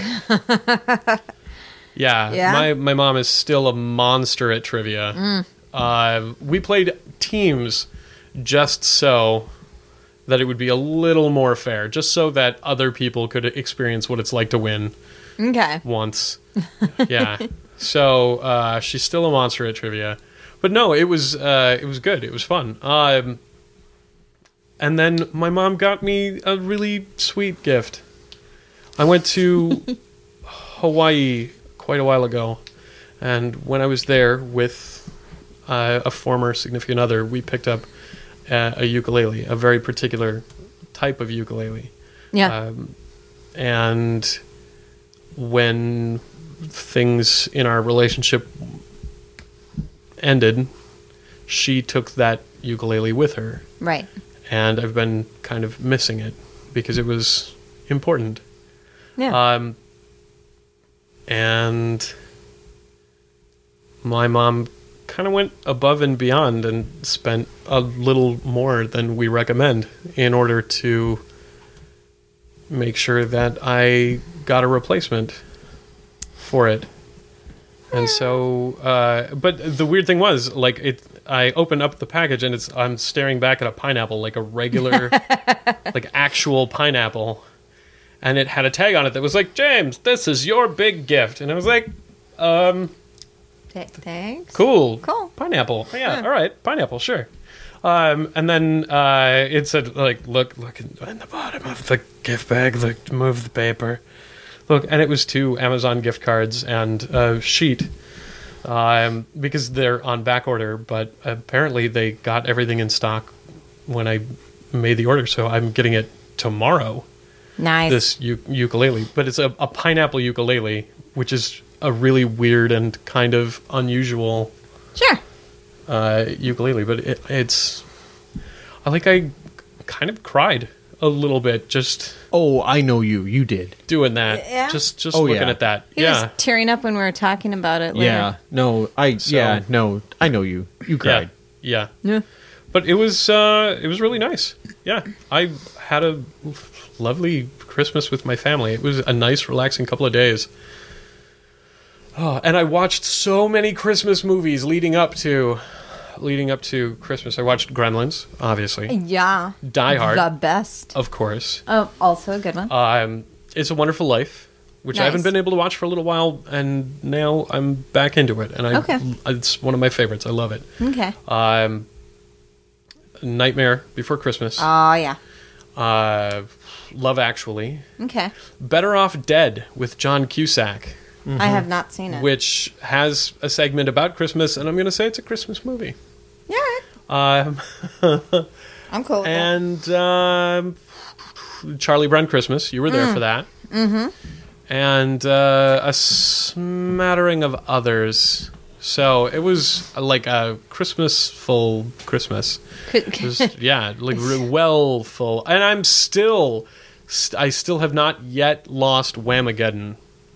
yeah, Yeah? My, my mom is still a monster at trivia. Uh, we played teams just so that it would be a little more fair, just so that other people could experience what it's like to win Okay. once. Yeah. So uh, she's still a monster at trivia, but no, it was uh, it was good. It was fun. Um, and then my mom got me a really sweet gift. I went to Hawaii quite a while ago, and when I was there with uh, a former significant other, we picked up uh, a ukulele, a very particular type of ukulele. Yeah. Um, and when things in our relationship ended, she took that ukulele with her. Right. And I've been kind of missing it because it was important. Yeah. Um, and my mom kind of went above and beyond and spent a little more than we recommend in order to make sure that I got a replacement for it. And so, uh, but the weird thing was, like, it. I opened up the package and it's. I'm staring back at a pineapple, like a regular, like actual pineapple, and it had a tag on it that was like, "James, this is your big gift," and I was like, um. Th- thanks. Cool. Cool. Pineapple. Yeah, Yeah. all right. Pineapple, sure. Um, and then uh, it said, like, look, look in, in the bottom of the gift bag, look, move the paper. Look, and it was two Amazon gift cards and a sheet um, because they're on back order, but apparently they got everything in stock when I made the order, so I'm getting it tomorrow, Nice. this u- ukulele. But it's a, a pineapple ukulele, which is a really weird and kind of unusual Sure. uh, ukulele, but it, it's I like I kind of cried a little bit just Oh, I know you. You did. doing that. Yeah? Just just Oh, looking yeah. at that. He yeah. was tearing up when we were talking about it later. Yeah. No, I. So- yeah. No, I know you. You yeah. cried. Yeah. Yeah. But it was uh, it was really nice. Yeah. I had a lovely Christmas with my family. It was a nice, relaxing couple of days. Oh, and I watched so many Christmas movies leading up to leading up to Christmas. I watched Gremlins, obviously. Yeah. Die Hard, The best. of course. Oh, also a good one. Um, It's a Wonderful Life, which I haven't Nice. been able to watch for a little while, and now I'm back into it, and I, Okay. it's one of my favorites. I love it. Okay. Um, Nightmare Before Christmas, Oh, yeah. uh, Love Actually, Okay. Better Off Dead with John Cusack. I have not seen it. which has a segment about Christmas, and I'm going to say it's a Christmas movie. Yeah, Um, I'm cool with and um, Charlie Brown Christmas, you were there for that. Mm-hmm. And uh, a smattering of others. So it was like a Christmas-full Christmas. that. Just, yeah, like re- well full. And I'm still, st- I still have not yet lost Whamageddon.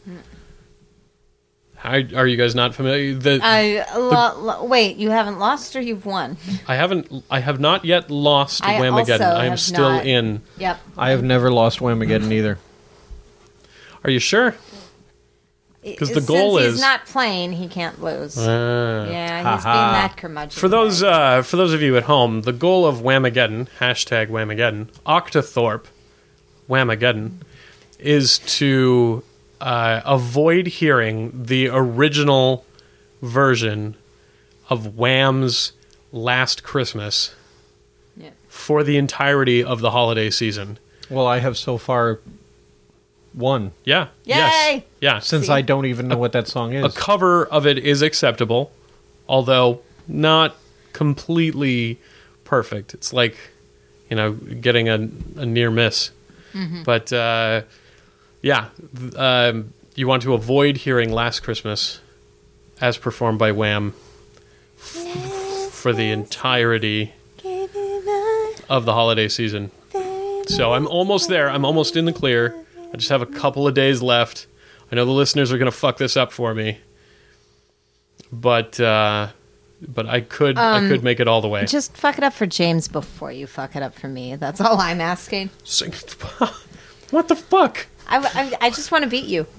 How, are you guys not familiar? The, I lo- lo- wait. You haven't lost, or you've won? I haven't, I have not yet lost I Whamageddon. also I am have still not. in. Yep. I have never lost Whamageddon either. Are you sure? 'Cause the goal Since is- he's not playing, he can't lose. Uh, yeah, he's Ha-ha. being that curmudgeon. For those, uh, for those of you at home, the goal of Whamageddon, hashtag Whamageddon, Octothorpe, Whamageddon, is to uh, avoid hearing the original version of Wham's Last Christmas Yeah. for the entirety of the holiday season. Well, I have so far won, Yeah. Yay! Yes. Yeah. since See? I don't even know what that song is. A cover of it is acceptable, although not completely perfect. It's like, you know, getting a, a near miss. But, uh, yeah, th- um, you want to avoid hearing Last Christmas as performed by Wham f- for the entirety of the holiday season. So I'm almost there. I'm almost in the clear. I just have a couple of days left. I know the listeners are going to fuck this up for me, but uh, but I could I could make it all the way. Just fuck it up for James before you fuck it up for me. That's all I'm asking. What the fuck? I, I, I just want to beat you.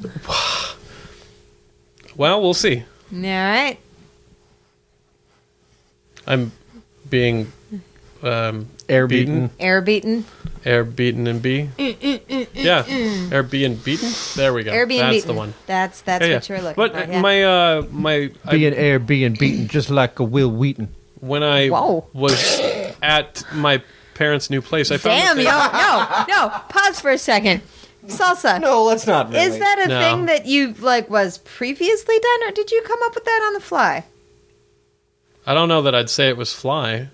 Well, we'll see. All right. I'm being um, Air beaten. beaten. Air beaten. air beaten and B. Yeah, air being beaten. There we go. Air being That's beaten. the one. That's that's Yeah, yeah. what you're looking But for. Yeah. my uh, my I- Being air being beaten just like a Will Wheaton. when I Whoa. was at my parents' new place, I found Damn, that yo, no, no. Pause for a second. Salsa. No, let's not. Really. Is that a No. thing that you like was previously done, or did you come up with that on the fly? I don't know that I'd say it was fly.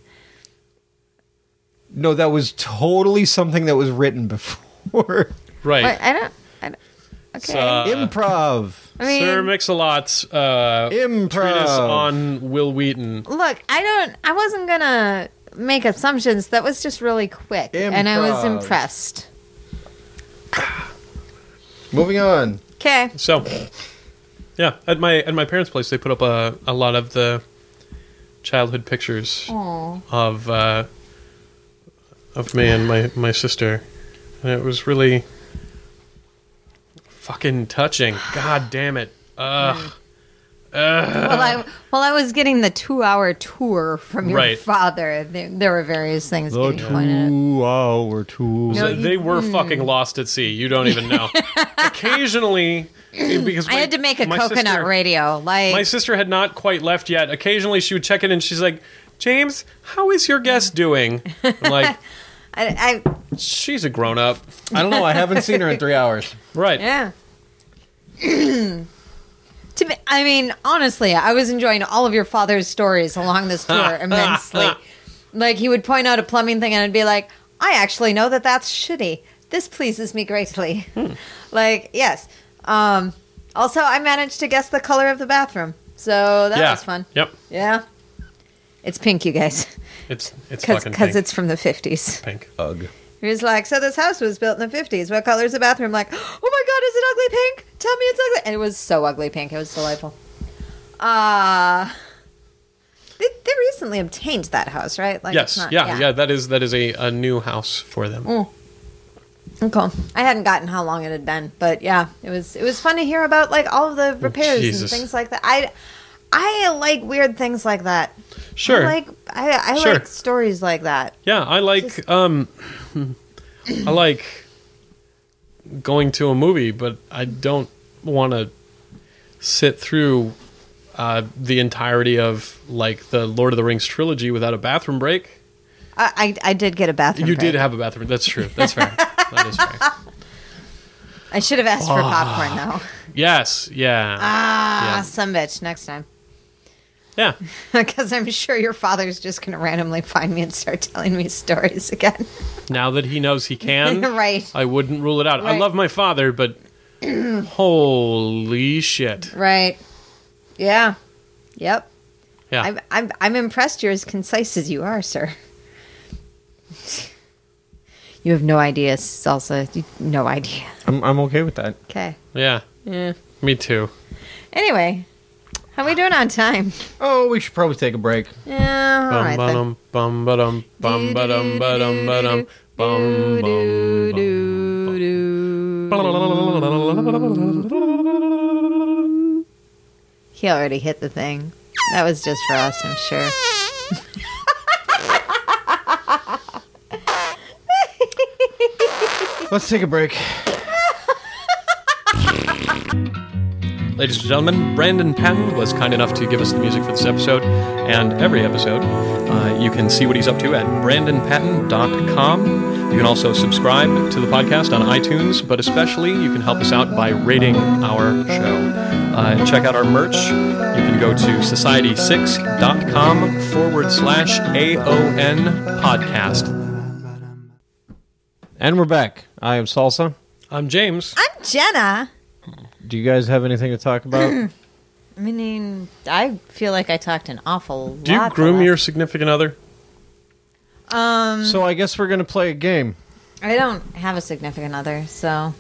No, that was totally something that was written before. Right. Wait, I don't. I don't okay. So, uh, Improv. I mean, Sir Mix-a-Lot's uh, Improv. treatise on Will Wheaton. look, I don't. I wasn't gonna make assumptions. That was just really quick, and I was Improv. impressed. Moving on. Okay. So, yeah, at my at my parents' place, they put up a, a lot of the childhood pictures Aw. of uh, of me and my, my sister, and it was really fucking touching. God damn it! Ugh. Well, I while I was getting the two-hour tour from your Right. father, there, there were various things The getting pointed at. two hour tour. No, So you- they were fucking lost at sea. You don't even know. Occasionally, because I my- had to make a my coconut sister- radio. Like, My sister had not quite left yet. Occasionally, she would check in and she's like, "James, how is your guest doing?" I'm like, I, I "She's a grown up." I don't know. I haven't seen her in three hours. Right. yeah. To be, I mean, honestly, I was enjoying all of your father's stories along this tour immensely. Like, he would point out a plumbing thing, and I'd be like, "I actually know that that's shitty. This pleases me greatly." Hmm. Like, yes. Um, also, I managed to guess the color of the bathroom, so that yeah. was fun. Yep. Yeah, it's pink, you guys, It's it's because fucking pink. it's from the fifties. pink. Ugh. He was like, "So this house was built in the fifties. What color is the bathroom?" Like, "Oh my god, is it ugly pink? Tell me it's ugly." And it was so ugly pink. It was delightful. Uh they, they recently obtained that house, right? Like, Yes. it's not- yeah, yeah. That is that is a, a new house for them. Mm. Okay. I hadn't gotten how long it had been, but yeah, it was it was fun to hear about like all of the repairs Jesus. and things like that. I I like weird things like that. Sure. I like I, I Sure. like stories like that. Yeah, I like um, I like going to a movie, but I don't want to sit through uh, the entirety of like the Lord of the Rings trilogy without a bathroom break. I I, I did get a bathroom. You break. did have a bathroom. That's true. That's fair. That is fair. I should have asked for popcorn though. Yes. Yeah. Ah, Yeah. some bitch. Next time. Yeah. Because I'm sure your father's just going to randomly find me and start telling me stories again. Now that he knows he can, Right. I wouldn't rule it out. I Right. love my father, but holy shit. Right. Yeah. Yep. Yeah. I'm, I'm, I'm impressed you're as concise as you are, sir. You have no idea, Salsa. You, no idea. I'm I'm okay with that. Okay. Yeah. Yeah. Me too. Anyway, how we doing on time? Oh, we should probably take a break. Yeah, all Bum right then. ba-dum, bum ba-dum, bum ba-dum, ba-dum, ba-dum, bum, bum, bum. He already hit the thing. That was just for us, I'm sure. Let's take a break. Ladies and gentlemen, Brandon Patton was kind enough to give us the music for this episode and every episode. Uh, you can see what he's up to at brandon patton dot com. You can also subscribe to the podcast on iTunes, but especially you can help us out by rating our show. Uh, and check out our merch. You can go to society six dot com forward slash A O N podcast. And we're back. I am Salsa. I'm James. I'm Jenna. Do you guys have anything to talk about? I mean, I feel like I talked an awful lot. Do you groom the your last- significant other? Um, So I guess we're gonna play a game. I don't have a significant other, so.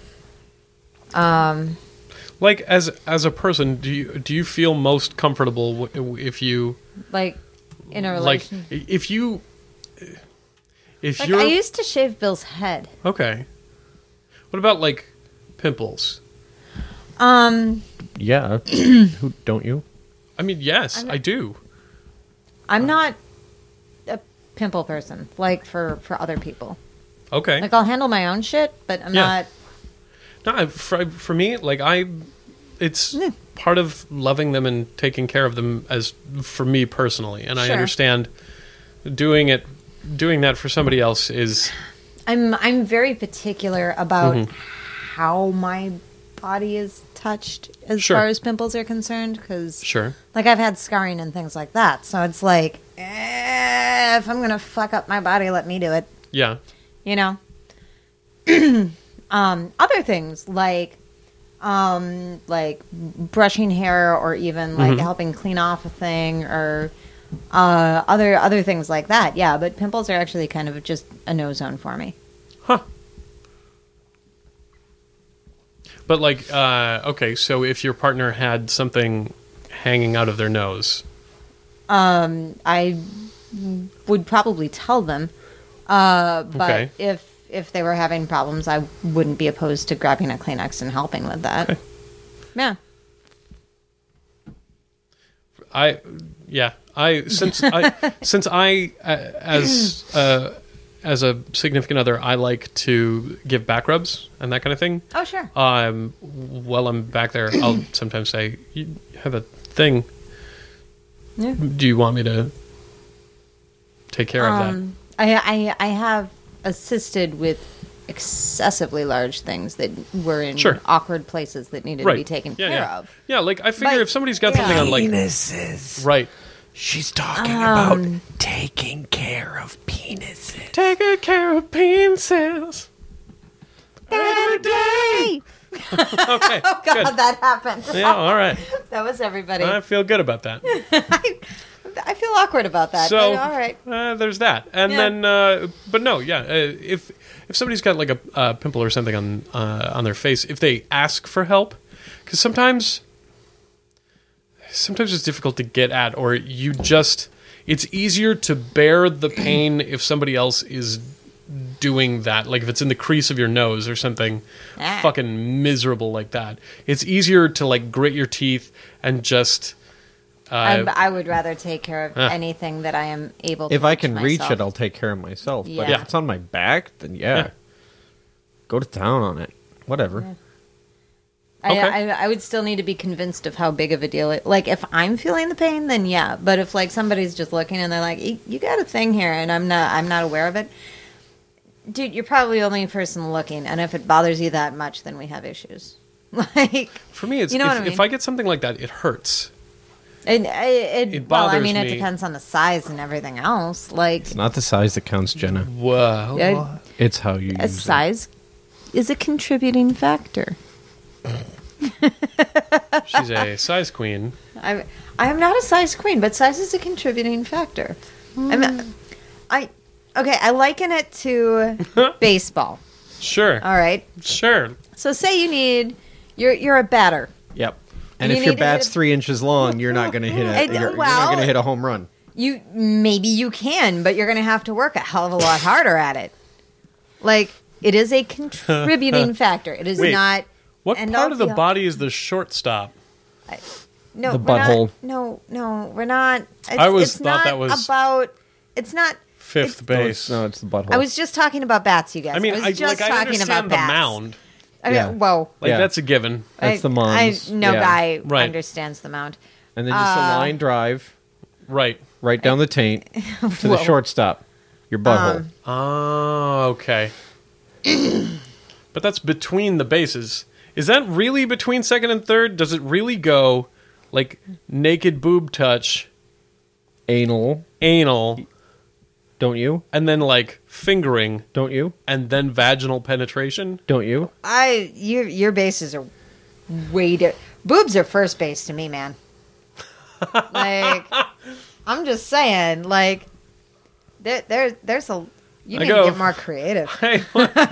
Um, Like as as a person, do you do you feel most comfortable w- if you like in a like relation. if you if Like, you're I used to shave Bill's head. okay? What about like pimples? Um, Yeah. Who don't you? I mean, yes, I'm- I do. I'm not a pimple person. Like for for other people. Okay. Like I'll handle my own shit, but I'm Yeah. not. No, I- for, for me, like I, it's Yeah. part of loving them and taking care of them as for me personally, and I Sure. understand doing it, doing that for somebody else is I'm I'm very particular about Mhm. how my body is touched as Sure. far as pimples are concerned, because sure. like I've had scarring and things like that. So it's like, eh, if I'm gonna fuck up my body, let me do it. Yeah. You know. um, other things like, um, like brushing hair, or even like Mhm. helping clean off a thing, or uh, other other things like that. Yeah, but pimples are actually kind of just a no zone for me. Huh. But like, uh, okay, so if your partner had something hanging out of their nose, Um, I would probably tell them, uh, but Okay. if if they were having problems, I wouldn't be opposed to grabbing a Kleenex and helping with that. Okay. Yeah. I, yeah, I since I since I uh, as uh, as a significant other, I like to give back rubs and that kind of thing. Oh, sure. Um, while I'm back there, I'll sometimes say, "You have a thing. Yeah. Do you want me to take care of that?" Um, I, I I have assisted with excessively large things that were in Sure. awkward places that needed Right. to be taken Yeah, care yeah. of. Yeah, like I figure But- if somebody's got yeah. something on, like, Penises. right, She's talking Um, about taking care of penises. taking care of penises every day. Okay, Oh God, good. that happened. Yeah, all right. That was everybody. I feel good about that. I, I feel awkward about that. So, but all right. uh, there's that, and Yeah. then, uh, but no, yeah. Uh, if if somebody's got like a uh, pimple or something on uh, on their face, if they ask for help, because sometimes, sometimes it's difficult to get at, or you just, it's easier to bear the pain if somebody else is doing that. Like if it's in the crease of your nose or something, Ah. fucking miserable like that. It's easier to like grit your teeth and just. Uh, I, I would rather take care of uh. anything that I am able to If I reach can reach myself. it, I'll take care of myself. But Yeah. if it's on my back, then yeah. Yeah. Go to town on it. Whatever. I, Okay. I, I would still need to be convinced of how big of a deal it. Like if I'm feeling the pain, then yeah. But if like somebody's just looking and they're like, "You you got a thing here," and I'm not, I'm not aware of it. Dude, you're probably the only person looking, and if it bothers you that much, then we have issues. Like, For me, it's You know if, what I mean? if I get something like that, it hurts. it, it, it, It well, I bothers mean, it me. depends on the size and everything else. Like, It's not the size that counts, Jenna. Whoa. Yeah. It's how you a use it. size is a contributing factor. She's a size queen. I'm I'm not a size queen, but size is a contributing factor. I'm, I okay. I liken it to baseball. Sure. All right. Sure. So say you need you're you're a batter. Yep. And You if your need to bat's hit a- three inches long, you're not going to hit It- it. You're, you're well- not going to hit a home run. You maybe you can, but you're going to have to work a hell of a lot harder at it. Like it is a contributing factor. It is Wait, not. What end part all of the be all. body is the shortstop? No, The we're not- butthole. no, no, we're not. It's, I always it's thought not that was- about. It's not. Fifth It's- No, base. it's, no, it's the butthole. I was just talking about bats, you guys. I mean, was I, just like I talking about understand the bats. mound. Okay, Yeah. whoa. Like Yeah. that's a given. That's the I, mounds. I, no Yeah. guy Right. understands the mound. And then just Uh, a line drive Right. right down the taint to the Whoa. shortstop. Your butthole. Um, Oh, okay. But that's between the bases. Is that really between second and third? Does it really go like naked boob touch, Anal. anal, Don't you? and then like fingering, Don't you? and then vaginal penetration? Don't you? I your your bases are way di- boobs are first base to me, man. Like I'm just saying, like there there there's a you I need go- to get more creative. Hey,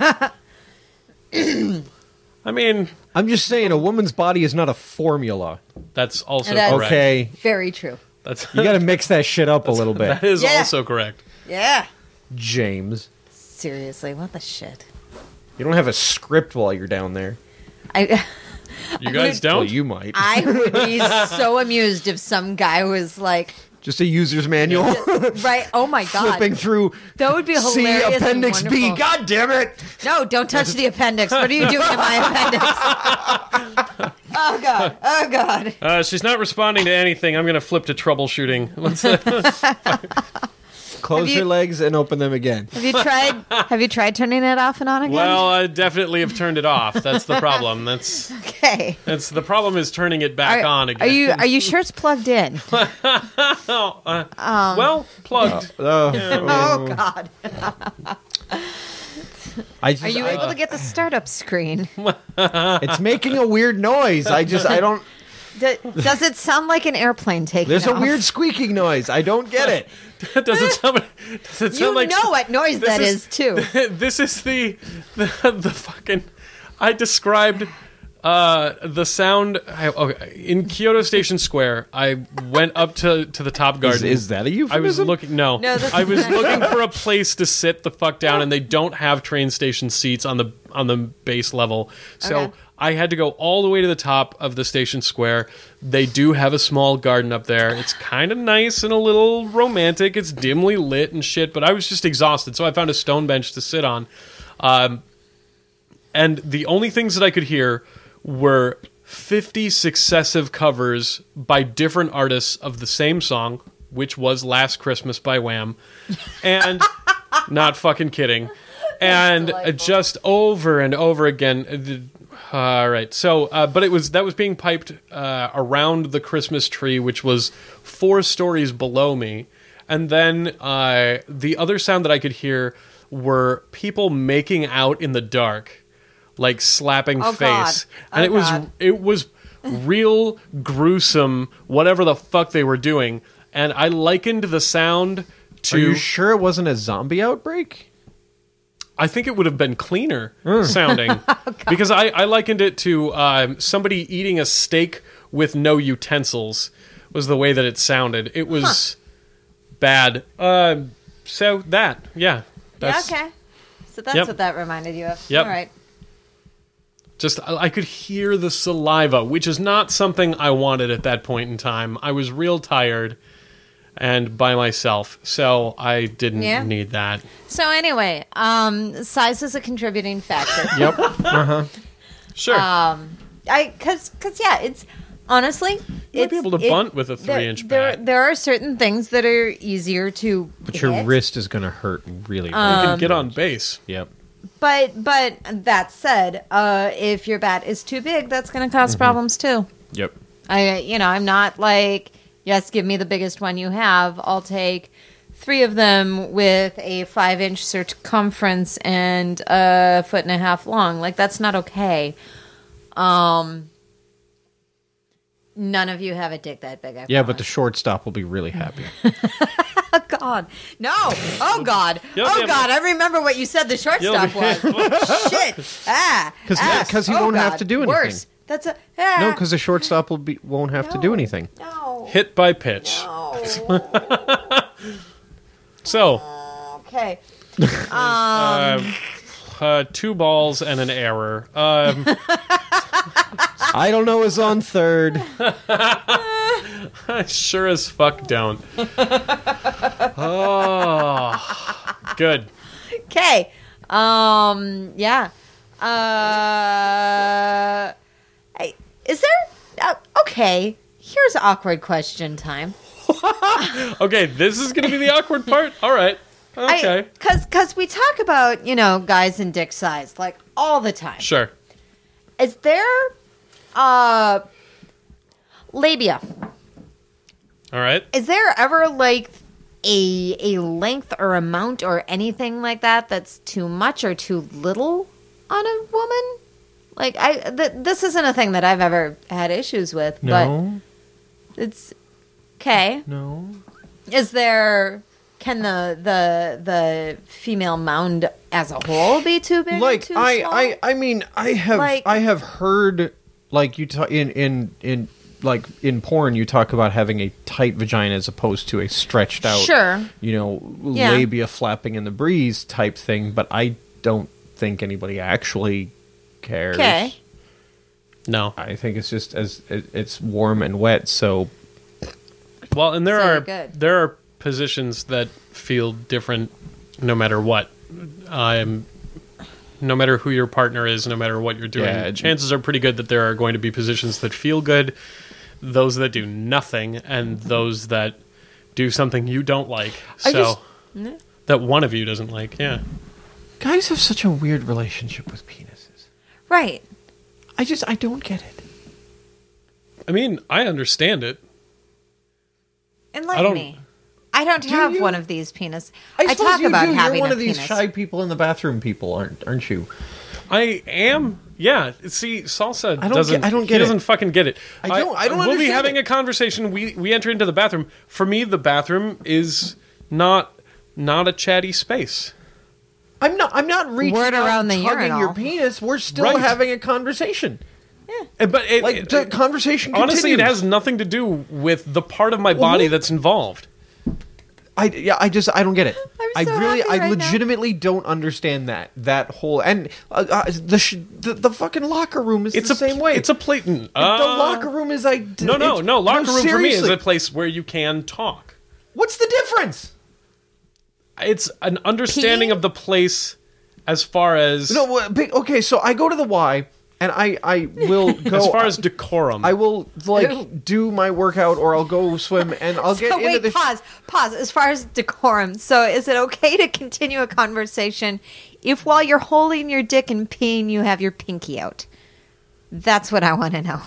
I mean, I'm just saying, a woman's body is not a formula. that's also That's- correct. Okay, Very true. That's you got to mix that shit up a little bit, that is Yeah. also correct. Yeah. James. Seriously, what the shit? You don't have a script while you're down there. I You guys Well, don't? you might. I would be so amused if some guy was like, Just a user's manual, right? Oh my god, flipping through. that would be See hilarious. and Appendix B. wonderful. God damn it! No, don't touch the appendix. What are you doing in my appendix? Oh god. Oh god. Uh, she's not responding to anything. I'm going to flip to troubleshooting. What's that? Close you- your legs and open them again. Have you tried? Have you tried turning it off and on again? Well, I definitely have turned it off. That's the problem. That's okay. that's the problem is turning it back Are, on again. are you are you sure it's plugged in? Oh, uh, well, plugged. Oh, Oh god. I just, Are you I- able to get the startup screen? It's making a weird noise. I just, I don't. D- Does it sound like an airplane taking There's a off? weird squeaking noise. I don't get it. does it sound? Does it sound You like know what noise this that is- is, too. this is the, the the fucking. I described uh, the sound I, okay, in Kyoto Station Square. I went up to, to the Top Is, Garden. is that a I was euphemism? looking. No, No, this I is was not- looking for a place to sit the fuck down, and they don't have train station seats on the on the base level. So Okay. I had to go all the way to the top of the station square. They do have a small garden up there. It's kind of nice and a little romantic. It's dimly lit and shit. But I was just exhausted, so I found a stone bench to sit on. Um, and the only things that I could hear were fifty successive covers by different artists of the same song, which was Last Christmas by Wham. And not fucking kidding. And uh, delightful. just over and over again. Uh, All right. So, uh, but it was that was being piped uh, around the Christmas tree, which was four stories below me. And then uh, the other sound that I could hear were people making out in the dark, like slapping Oh, God. face. Oh, And it was God. it was real gruesome, whatever the fuck they were doing. And I likened the sound to. Are you sure it wasn't a zombie outbreak? I think it would have been cleaner Hmm. sounding Oh, because I, I likened it to um, somebody eating a steak with no utensils was the way that it sounded. It was bad. Uh, so that, yeah. That's Yeah, okay. So that's Yep. what that reminded you of. Yep. All right. Just, I, I could hear the saliva, which is not something I wanted at that point in time. I was real tired and by myself, so I didn't Yeah. need that. So anyway, um, size is a contributing factor. Yep. Uh-huh. Sure. Um, I because because yeah, it's honestly you might it's, be able to it- bunt with a there- three-inch there, bat. there are certain things that are easier to But your hit. wrist is going to hurt really bad. You Um, can get on base. Yep. but but that said, uh, if your bat is too big, that's going to cause problems too. Yep. I, you know, I'm not like, yes, give me the biggest one you have. I'll take three of them with a five inch circumference and a foot and a half long. Like, that's not okay. Um, none of you have a dick that big. I Yeah, but the promise. shortstop will be really happy. Oh, God. No. Oh, God. You'll oh, be God. able- I remember what you said the shortstop You'll be- was. Shit. Ah. 'Cause- ah. because he Oh, won't have God. to do anything. Worse. That's a... Ah. No, because the shortstop will be won't have to do No. anything. No. Hit by pitch. No. So, Okay. uh, uh, two balls and an error. Um, I don't know is on third. I sure as fuck don't. Oh, good. Okay. Um. Yeah. Uh. I- Is there? Uh, okay. Here's awkward question time. Okay, this is going to be the awkward part. All right. Okay. Because because we talk about you know guys and dick size like all the time. Sure. Is there uh labia? All right. Is there ever like a a length or amount or anything like that that's too much or too little on a woman? Like I th- this isn't a thing that I've ever had issues with, No, but it's okay. no. Is there can the the the female mound as a whole be too big? or Like too I, small? I, I mean, I have, Like- I have heard, like you talk in, in, in, like in porn, you talk about having a tight vagina as opposed to a stretched out, Sure. you know, Yeah. labia flapping in the breeze type thing. But I don't think anybody actually cares. Okay. No. I think it's just as it, it's warm and wet, so Well, and there So you're are good. there are positions that feel different no matter what. Um, no matter who your partner is, no matter what you're doing, Yeah, it- chances are pretty good that there are going to be positions that feel good, those that do nothing, and those that do something you don't like. I So just- that one of you doesn't like. Yeah. guys have such a weird relationship with penises. Right. I just I don't get it. I mean, I understand it. Enlighten I don't- me. I don't have you? one of these penis. I, I, suppose talk you about do. having You're one a of these penis. shy people in the bathroom people, aren't aren't you? I am, yeah. See, Salsa I don't doesn't. get- I don't he get it. doesn't fucking get it. I don't- I don't We'll be understand having it. a conversation. We we enter into the bathroom. For me, the bathroom is not not a chatty space. I'm not. I'm not reaching Word out around the and tugging urinal. your penis. We're still Right. having a conversation. Uh, But it, Like it- the conversation. honestly, it continues. has nothing to do with the part of my body Mhm. that's involved. I yeah. I just I don't get it. I'm I so really happy I right now. legitimately don't understand that that whole and uh, uh, the, sh- the the fucking locker room is It's the a same way. It's a plate. the Uh, locker room is like No, no, it's- no. Locker room for me is seriously. a place where you can talk. What's the difference? It's an understanding Pee? of the place as far as No, what- big- okay. So I go to the Y, and I I will go as far as decorum. I will like Ew. do my workout or I'll go swim and I'll get So into wait, the. pause, pause. As far as decorum, so is it okay to continue a conversation if while you're holding your dick and peeing, you have your pinky out? That's what I want to know.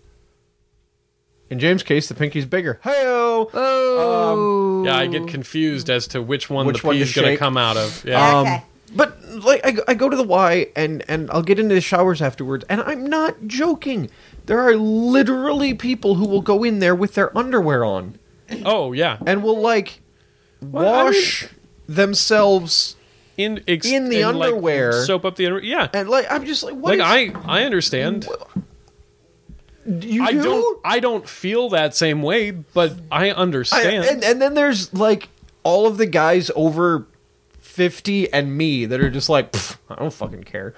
In James' case, the pinky's bigger. Hey-o! Oh, Yeah, I get confused as to which one Which the one pee to is going to shake. come out of. Yeah. okay. Um, But like I, go- I go to the Y and and I'll get into the showers afterwards, and I'm not joking. There are literally people who will go in there with their underwear on Oh, yeah. and will like Well, I wash themselves In ex- in the and, like, underwear. soap up the under. Yeah. and like I'm just like what Like is- I, I understand. you I do? don't. I don't feel that same way, but I I- understand. and, and then there's like all of the guys over fifty and me that are just like "Pff, I don't fucking care.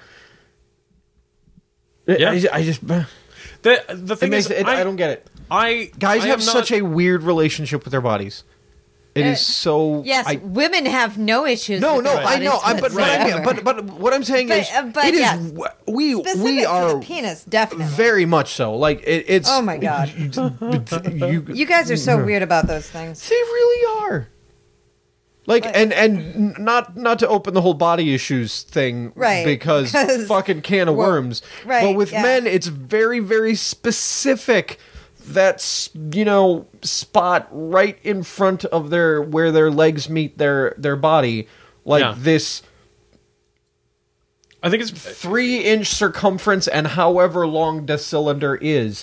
Yeah. I, I just the the it thing makes is, it, I, I, don't get it. I Guys I have am not- such a weird relationship with their bodies. It is Uh, so Yes, I, women have no issues. no, with no, their I know, bodies I, but, but, I mean, whatsoever. but but what I'm saying But, is, uh, but it is yes. w- we Specific we to are the penis, definitely. very much so. Like it, it's Oh my God. you, You guys are so weird about those things. They really are. Like, and and not not to open the whole body issues thing, Right, Because because fucking can of we're- worms. right, But with yeah. men, it's very very specific. That's, you know, spot right in front of their where their legs meet their their body, like Yeah. this I think it's three inch circumference and however long the cylinder is.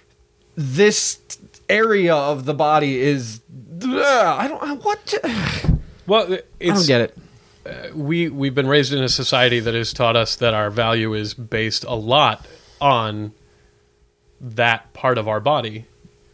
This area of the body is. Ugh, I don't. What? To, well, it's, I don't get it. we we've been raised in a society that has taught us that our value is based a lot on that part of our body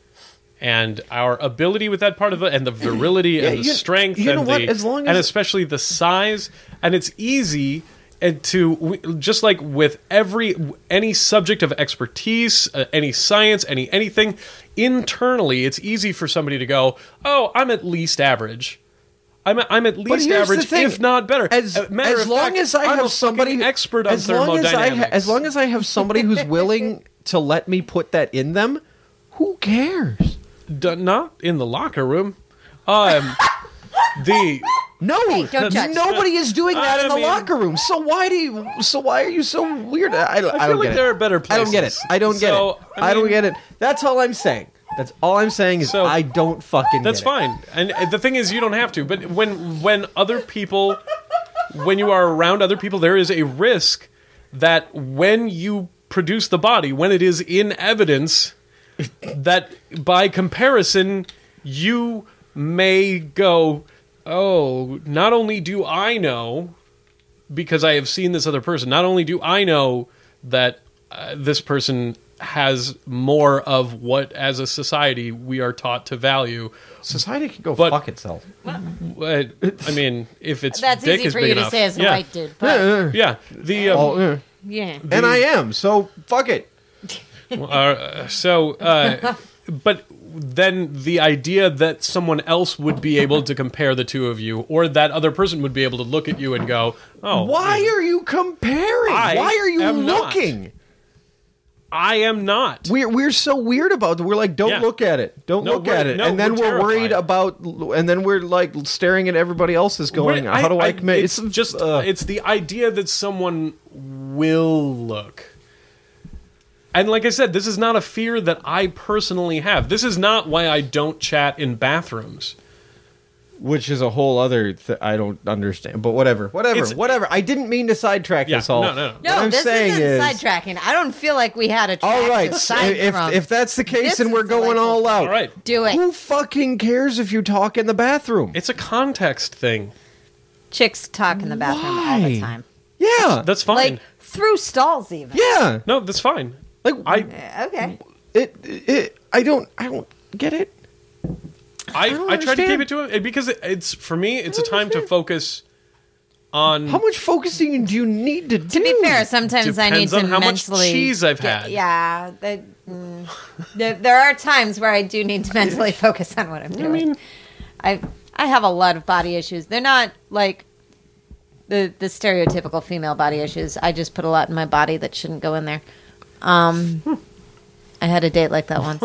and our ability with that part of it, and the virility Yeah, and the you- strength, you know and what? the As long and as- especially the size. And it's easy and to we- just like with every any subject of expertise, uh, any science, any anything internally, it's easy for somebody to go, "Oh, I'm at least average." I'm I'm at least here's the average, thing. if not better. As, Uh, matter as of long fact, as I I'm have a somebody fucking expert on as long as I ha- thermodynamics. as long as I have somebody who's willing to let me put that in them, who cares? D- not in the locker room. Um, the No, don't judge. nobody is doing that I in the mean- locker room. So why do you? So why are you so weird? I, I, don't I feel like get there it. are better I don't get it. places. I don't get So, it. I I, don't mean- get it. That's all I'm saying. That's all I'm saying is So, I don't fucking. that's get it. fine. And uh, the thing is, you don't have to. But when when other people, when you are around other people, there is a risk that when you produce the body, when it is in evidence, that by comparison, you may go, oh, not only do I know, because I have seen this other person, not only do I know that uh, this person has more of what, as a society, we are taught to value. Society can go But- fuck itself. But, I mean, if its That's dick easy is for big you to enough. say as a yeah. white dude, but Yeah, Yeah, the um, oh, yeah. yeah. And I am. So fuck it. uh, so, uh, but then the idea that someone else would be able to compare the two of you, or that other person would be able to look at you and go, "Oh, Why are you comparing? I Why are you am not. looking? I am not." We're we're so weird about it. We're like, don't Yeah. look at it, don't No, look we're- at it, no, and then we're we're, worried terrified. about, and then we're like staring at everybody else's, going, We're- how do I, commit? It's, just uh, it's the idea that someone will look. And like I said, this is not a fear that I personally have. This is not why I don't chat in bathrooms. which is a whole other. Th- I don't understand, but whatever, whatever, It's- whatever. I didn't mean to sidetrack Yeah, this all. no, no, no. What No, I'm this saying isn't is, sidetracking. I don't feel like we had a track all right, to side if from. if that's the case, This then is we're going delightful. all out. All right. Do it. Who fucking cares if you talk in the bathroom? It's a context thing. Chicks talk in the bathroom all the Why? time. Yeah, That's fine. Like through stalls even. yeah. No, that's fine. Like I Yeah, okay. it, it. I don't. I don't get it. I, don't I, try to keep understand. it to it because it, it's for me. It's a don't time to understand. focus on. How much focusing do you need to do? To be fair, sometimes I need Depends to on how much mentally cheese I've get- had. Yeah, that, mm, there, there are times where I do need to mentally focus on what I'm doing. I mean, I I have a lot of body issues. They're not like the the stereotypical female body issues. I just put a lot in my body that shouldn't go in there. Um, I had a date like that once.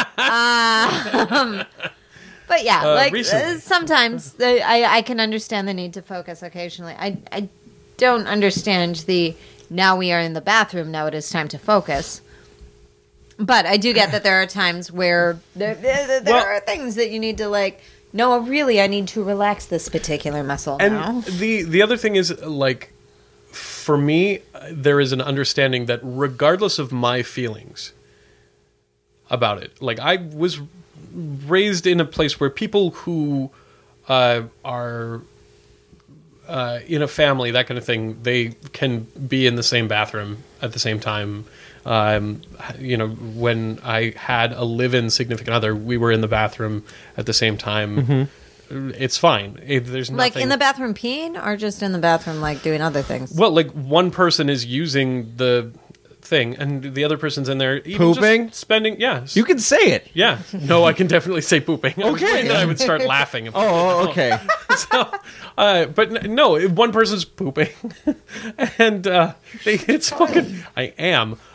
um, but yeah, Uh, like recently. uh, sometimes the, I I can understand the need to focus occasionally. I I don't understand the now we are in the bathroom. Now it is time to focus. But I do get that there are times where there, there, there Well- are things that you need to like. No, really, I need to relax this particular muscle and now. the the other thing is like, for me, uh, there is an understanding that regardless of my feelings about it, like I was raised in a place where people who uh, are uh, in a family, that kind of thing, they can be in the same bathroom at the same time. Um, you know, when I had a live-in significant other, we were in the bathroom at the same time. It's fine. It, there's Like nothing. in the bathroom peeing, or just in the bathroom like doing other things. Well, like one person is using the thing, and the other person's in there even Pooping? just spending. Yeah, You can say it. yeah. No, I can definitely say pooping. I was Okay. worried that I would start laughing. If Oh, okay. so, uh, but n- no, one person's pooping, and uh, they, it's fucking. I am.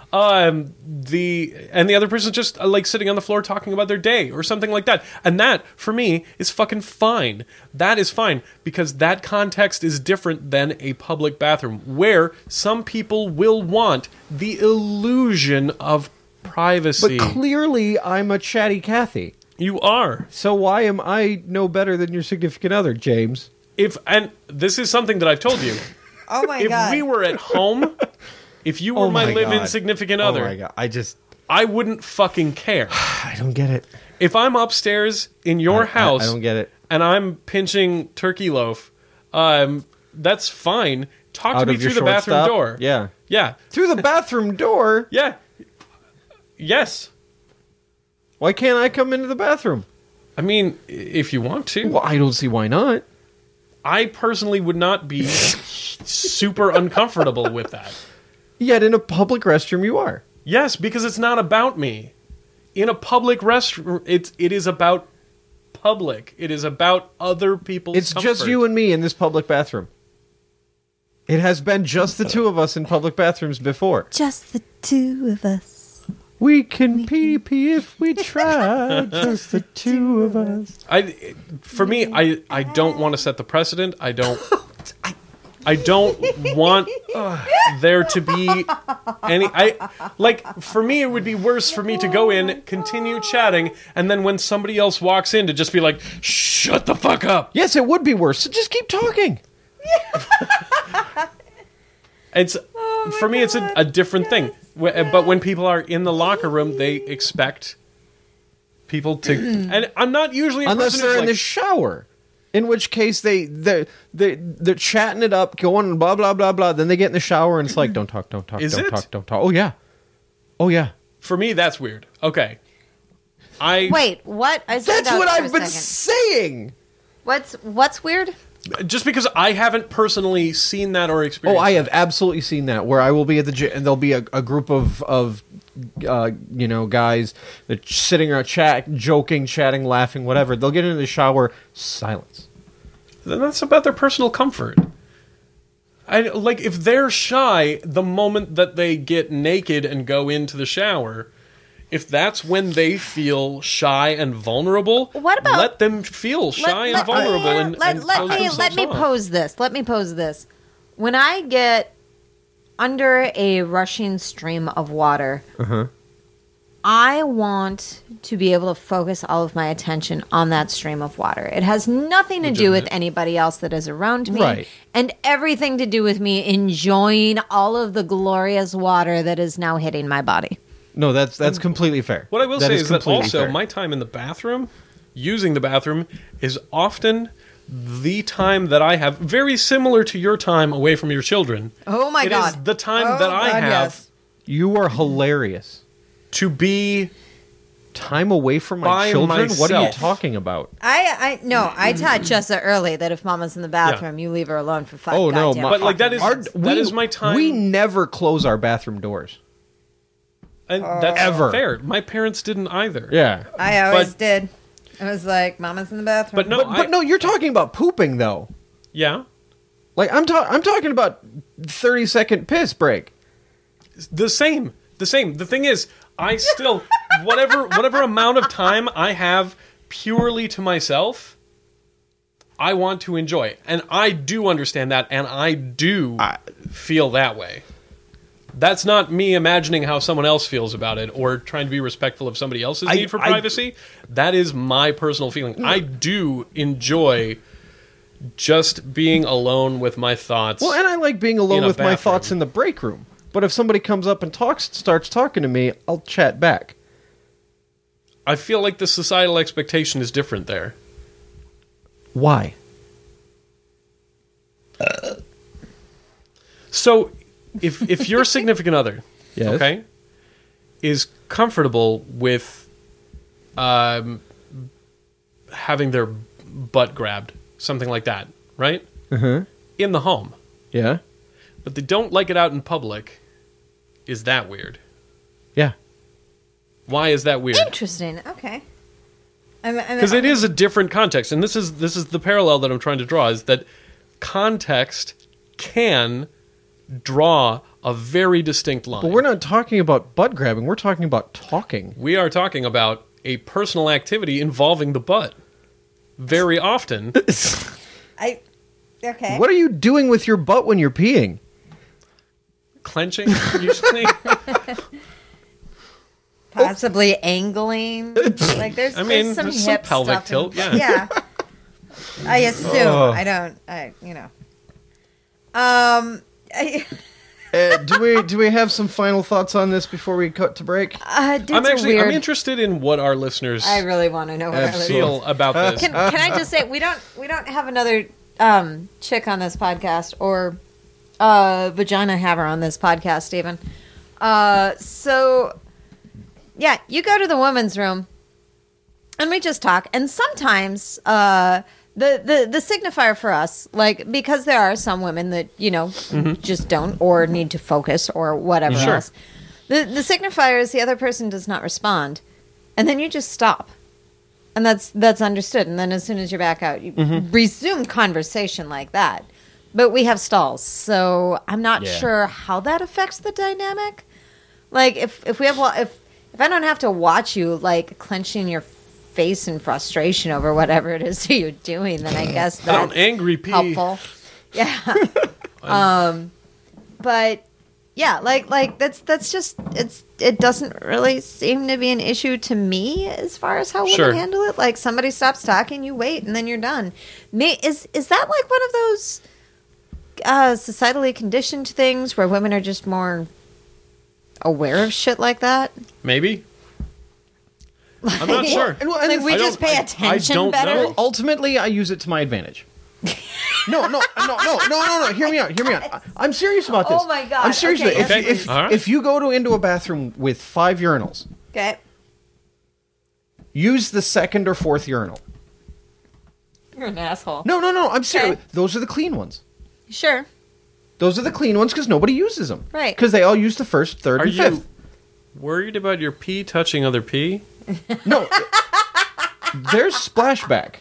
Um, the and the other person's just uh, like sitting on the floor talking about their day or something like that. And that, for me, is fucking fine. That is fine because that context is different than a public bathroom where some people will want the illusion of privacy. But clearly, I'm a chatty Cathy. You are. So why am I no better than your significant other, James? If and this is something that I've told you. Oh my If god! we were at home, if you were Oh my, my live-in God. significant Oh other, my god, I just I wouldn't fucking care. I don't get it. If I'm upstairs in your I- I- house I don't get it. and I'm pinching turkey loaf, um, that's fine. Talk Out to me of your through the bathroom shortstop? door. Yeah. Yeah. Through the bathroom door? Yeah. Yes. Why can't I come into the bathroom? I mean, i- if you want to. Well, I don't see why not. I personally would not be super uncomfortable with that. Yet in a public restroom you are. Yes, because it's not about me. In a public restroom, it's it is about public. It is about other people's It's just comfort. you and me in this public bathroom. It has been just the two of us in public bathrooms before. Just the two of us. We can pee pee if we try, just the two of us. I, for me, I, I don't want to set the precedent. I don't. I don't want uh, there to be any. I like for me, it would be worse for me to go in, continue chatting, and then when somebody else walks in, to just be like, "Shut the fuck up." Yes, it would be worse. So just keep talking. It's for me, it's a, a different thing. Wh- But when people are in the locker room, they expect people to. And I'm not usually a Unless person they're who's in like, the shower. In which case they they they they're chatting it up, going blah blah blah blah. Then they get in the shower and it's like, don't talk, don't talk, Is don't it? talk, don't talk. Oh yeah, oh yeah. For me, that's weird. Okay, I Wait, what? I zoned That's out what for a I've been second. saying. What's what's weird? just because I haven't personally seen that or Oh, experienced. I that. have absolutely seen that. Where I will be at the gym and there'll be a, a group of of uh, you know guys that sitting around chat, joking, chatting, laughing, whatever. They'll get into the shower, silence. Then that's about their personal comfort. I like if they're shy the moment that they get naked and go into the shower. If that's when they feel shy and vulnerable, What about- let them feel shy and vulnerable me, and, let, and let close me themselves let me off. pose this. Let me pose this. When I get under a rushing stream of water, Uh-huh. I want to be able to focus all of my attention on that stream of water. It has nothing to do with Legitimate. anybody else that is around me, Right. and everything to do with me enjoying all of the glorious water that is now hitting my body. No, that's that's completely fair. What I will That say is, that completely also fair. my time in the bathroom, using the bathroom, is often the time that I have, very similar to your time away from your children. Oh my It god! is the time Oh that I God, have yes. You are hilarious. to be. Time away from my By children? What are you myself. talking about? I, I no, I taught Jessa early that if Mama's in the bathroom, you leave her alone for five. Oh no, goddamn my, But, like, that fucking is- our, minutes. that we, is my time- We never close our bathroom doors. And that's Ever. fair. My parents didn't either. Yeah, I always but- did. It was like Mama's in the bathroom. But no, but, I, but no, you're talking about pooping though. yeah. Like I'm ta- I'm talking about thirty second piss break. The same. The same. The thing is, I still whatever whatever amount of time I have purely to myself, I want to enjoy. And I do understand that and I do I- feel that way. That's not me imagining how someone else feels about it or trying to be respectful of somebody else's I- need for I- privacy. That is my personal feeling. I do enjoy just being alone with my thoughts. Well, and I like being alone In a with my bathroom. thoughts in the break room. But if somebody comes up and talks, starts talking to me, I'll chat back. I feel like the societal expectation is different there. Why? So, if if your significant other, Yes. okay, is comfortable with um, having their butt grabbed, something like that, right? Uh-huh. In the home, Yeah. but they don't like it out in public, is that weird? Yeah. Why is that weird? interesting. Okay. Because it is a different context, and this is this is the parallel that I'm trying to draw: is that context can draw a very distinct line. But we're not talking about butt grabbing. We're talking about talking. We are talking about a personal activity involving the butt. Very often. I okay. What are you doing with your butt when you're peeing? Clenching, usually. Possibly angling. Like there's, I mean, there's some there's some hip pelvic stuff tilt, in- yeah. Yeah. I assume. Oh. I don't. I you know. Um. I, Uh, do we do we have some final thoughts on this before we cut to break? uh, dude's I'm a actually weird. I'm interested in what our listeners I really want to know what our Absolutely. listeners- feel about this. Can, can I just say we don't we don't have another um, chick on this podcast or uh, vagina haver on this podcast even. Uh, so yeah, you go to the women's room and we just talk. And sometimes uh, the, the the signifier for us, like because there are some women that you know just don't or need to focus or whatever Sure. else. The the signifier is the other person does not respond, and then you just stop. And that's that's understood. And then as soon as you're back out, you resume conversation like that. But we have stalls, so I'm not Yeah. sure how that affects the dynamic. Like if if we have wa- if if I don't have to watch you like clenching your face in frustration over whatever it is that you're doing, then I guess Don't that's angry pee. helpful. Yeah. um, but yeah, like like that's that's just it's it doesn't really seem to be an issue to me as far as how women Sure. handle it. Like somebody stops talking, you wait, and then you're done. May, is is that like one of those uh, societally conditioned things where women are just more aware of shit like that? Maybe. I'm not sure. And, well, and Like the we I just don't- pay I- I attention don't better. know. ultimately, I use it to my advantage. No, no, no, no, no, no, no. Hear me out. Hear me out. I- I'm serious about this. Oh my God. I'm serious Okay, about it. If, yes, if, please. All right. if you go to into a bathroom with five urinals, Okay, use the second or fourth urinal. you're an asshole. No, no, no. I'm serious. Okay. Those are the clean ones. Sure. Those are the clean ones because nobody uses them. Right. Because they all use the first, third, Are and you fifth. worried about your pee touching other pee? No. There's splashback.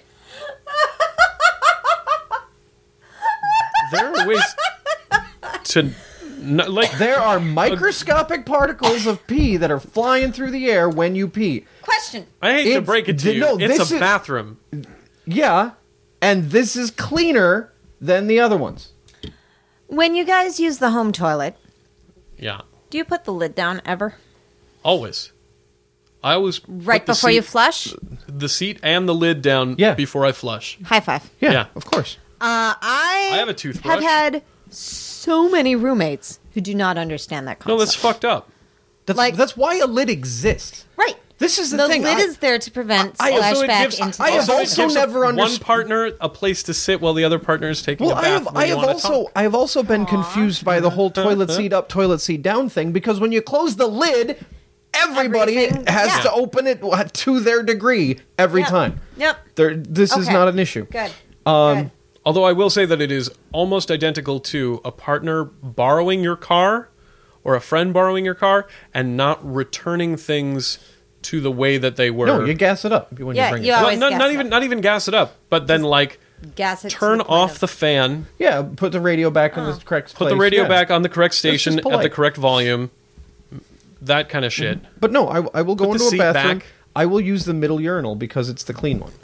There are ways to not, like There are microscopic particles of pee that are flying through the air when you pee. Question. I hate to It's- break it to you. no, it's this a is- bathroom. Yeah, and this is cleaner than the other ones. When you guys use the home toilet, Yeah. do you put the lid down ever? Always. I always Right put the before you seat- flush? the seat and the lid down Yeah. before I flush. High five. Yeah, Yeah. of course. Uh, I, I have a toothbrush. have had so many roommates who do not understand that concept. No, that's fucked up. That's Like- that's why a lid exists. right. This is the, The thing. lid I- is there to prevent I- also it splashback gives, into I the have also it also gives never one underst- partner a place to sit while the other partner is taking Well, a I bath. have when I you have wanna also talk. I have also been confused by the whole toilet seat up, toilet seat down thing because when you close the lid, everybody Everything- has yeah. to open it to their degree every Yep. time. Yep. There, this is Okay. not an issue. Good. Um, Good. Although I will say that it is almost identical to a partner borrowing your car or a friend borrowing your car and not returning things to the way that they were. No, you gas it up when Yeah, you bring you it. are- Well, always not, gas not it even up. not even gas it up, but then like Gas it to turn the point off of- the fan, Yeah, put the radio back in the correct put place. the radio yeah. back on the correct just station at the polite. correct volume, that kind of shit. But no, I, I will go Put the into a seat bathroom. back. I will use the middle urinal because it's the clean one.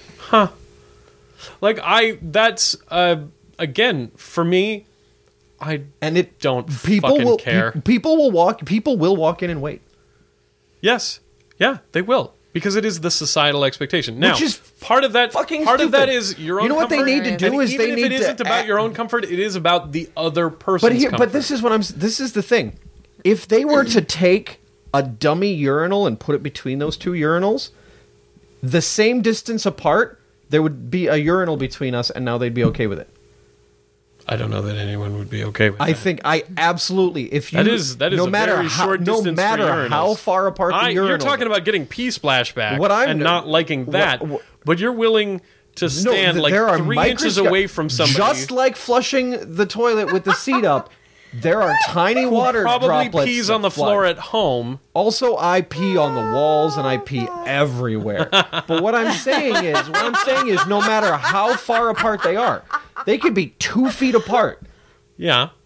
Like I, that's uh, again for me. I And it don't people fucking will care. pe- people will walk people will walk in and wait. Yes. Yeah, they will. Because it is the societal expectation. Now, Which is part of that fucking part of that stupid. is your own You know what they comfort, need to and do is even they if need it to isn't about act- your own comfort, it is about the other person's But here, comfort. but this is what I'm. This is the thing. If they were to take a dummy urinal and put it between those two urinals, the same distance apart, there would be a urinal between us, and now they'd be okay with it. I don't know that anyone would be okay with I that. think I absolutely. If you That is that is no a matter very how, short no distance matter for urinals. how far apart the I, urinals. You're talking about getting pee splashback What I'm- and not liking that, what- what- but you're willing to No, stand th- like there are three inches microsco- away from somebody. Just like flushing the toilet with the seat up, there are tiny water probably droplets pees that on the fly. floor at home. Also, I pee on the walls and I pee everywhere. But what I'm saying is, what I'm saying is, no matter how far apart they are, they could be two feet apart. Yeah.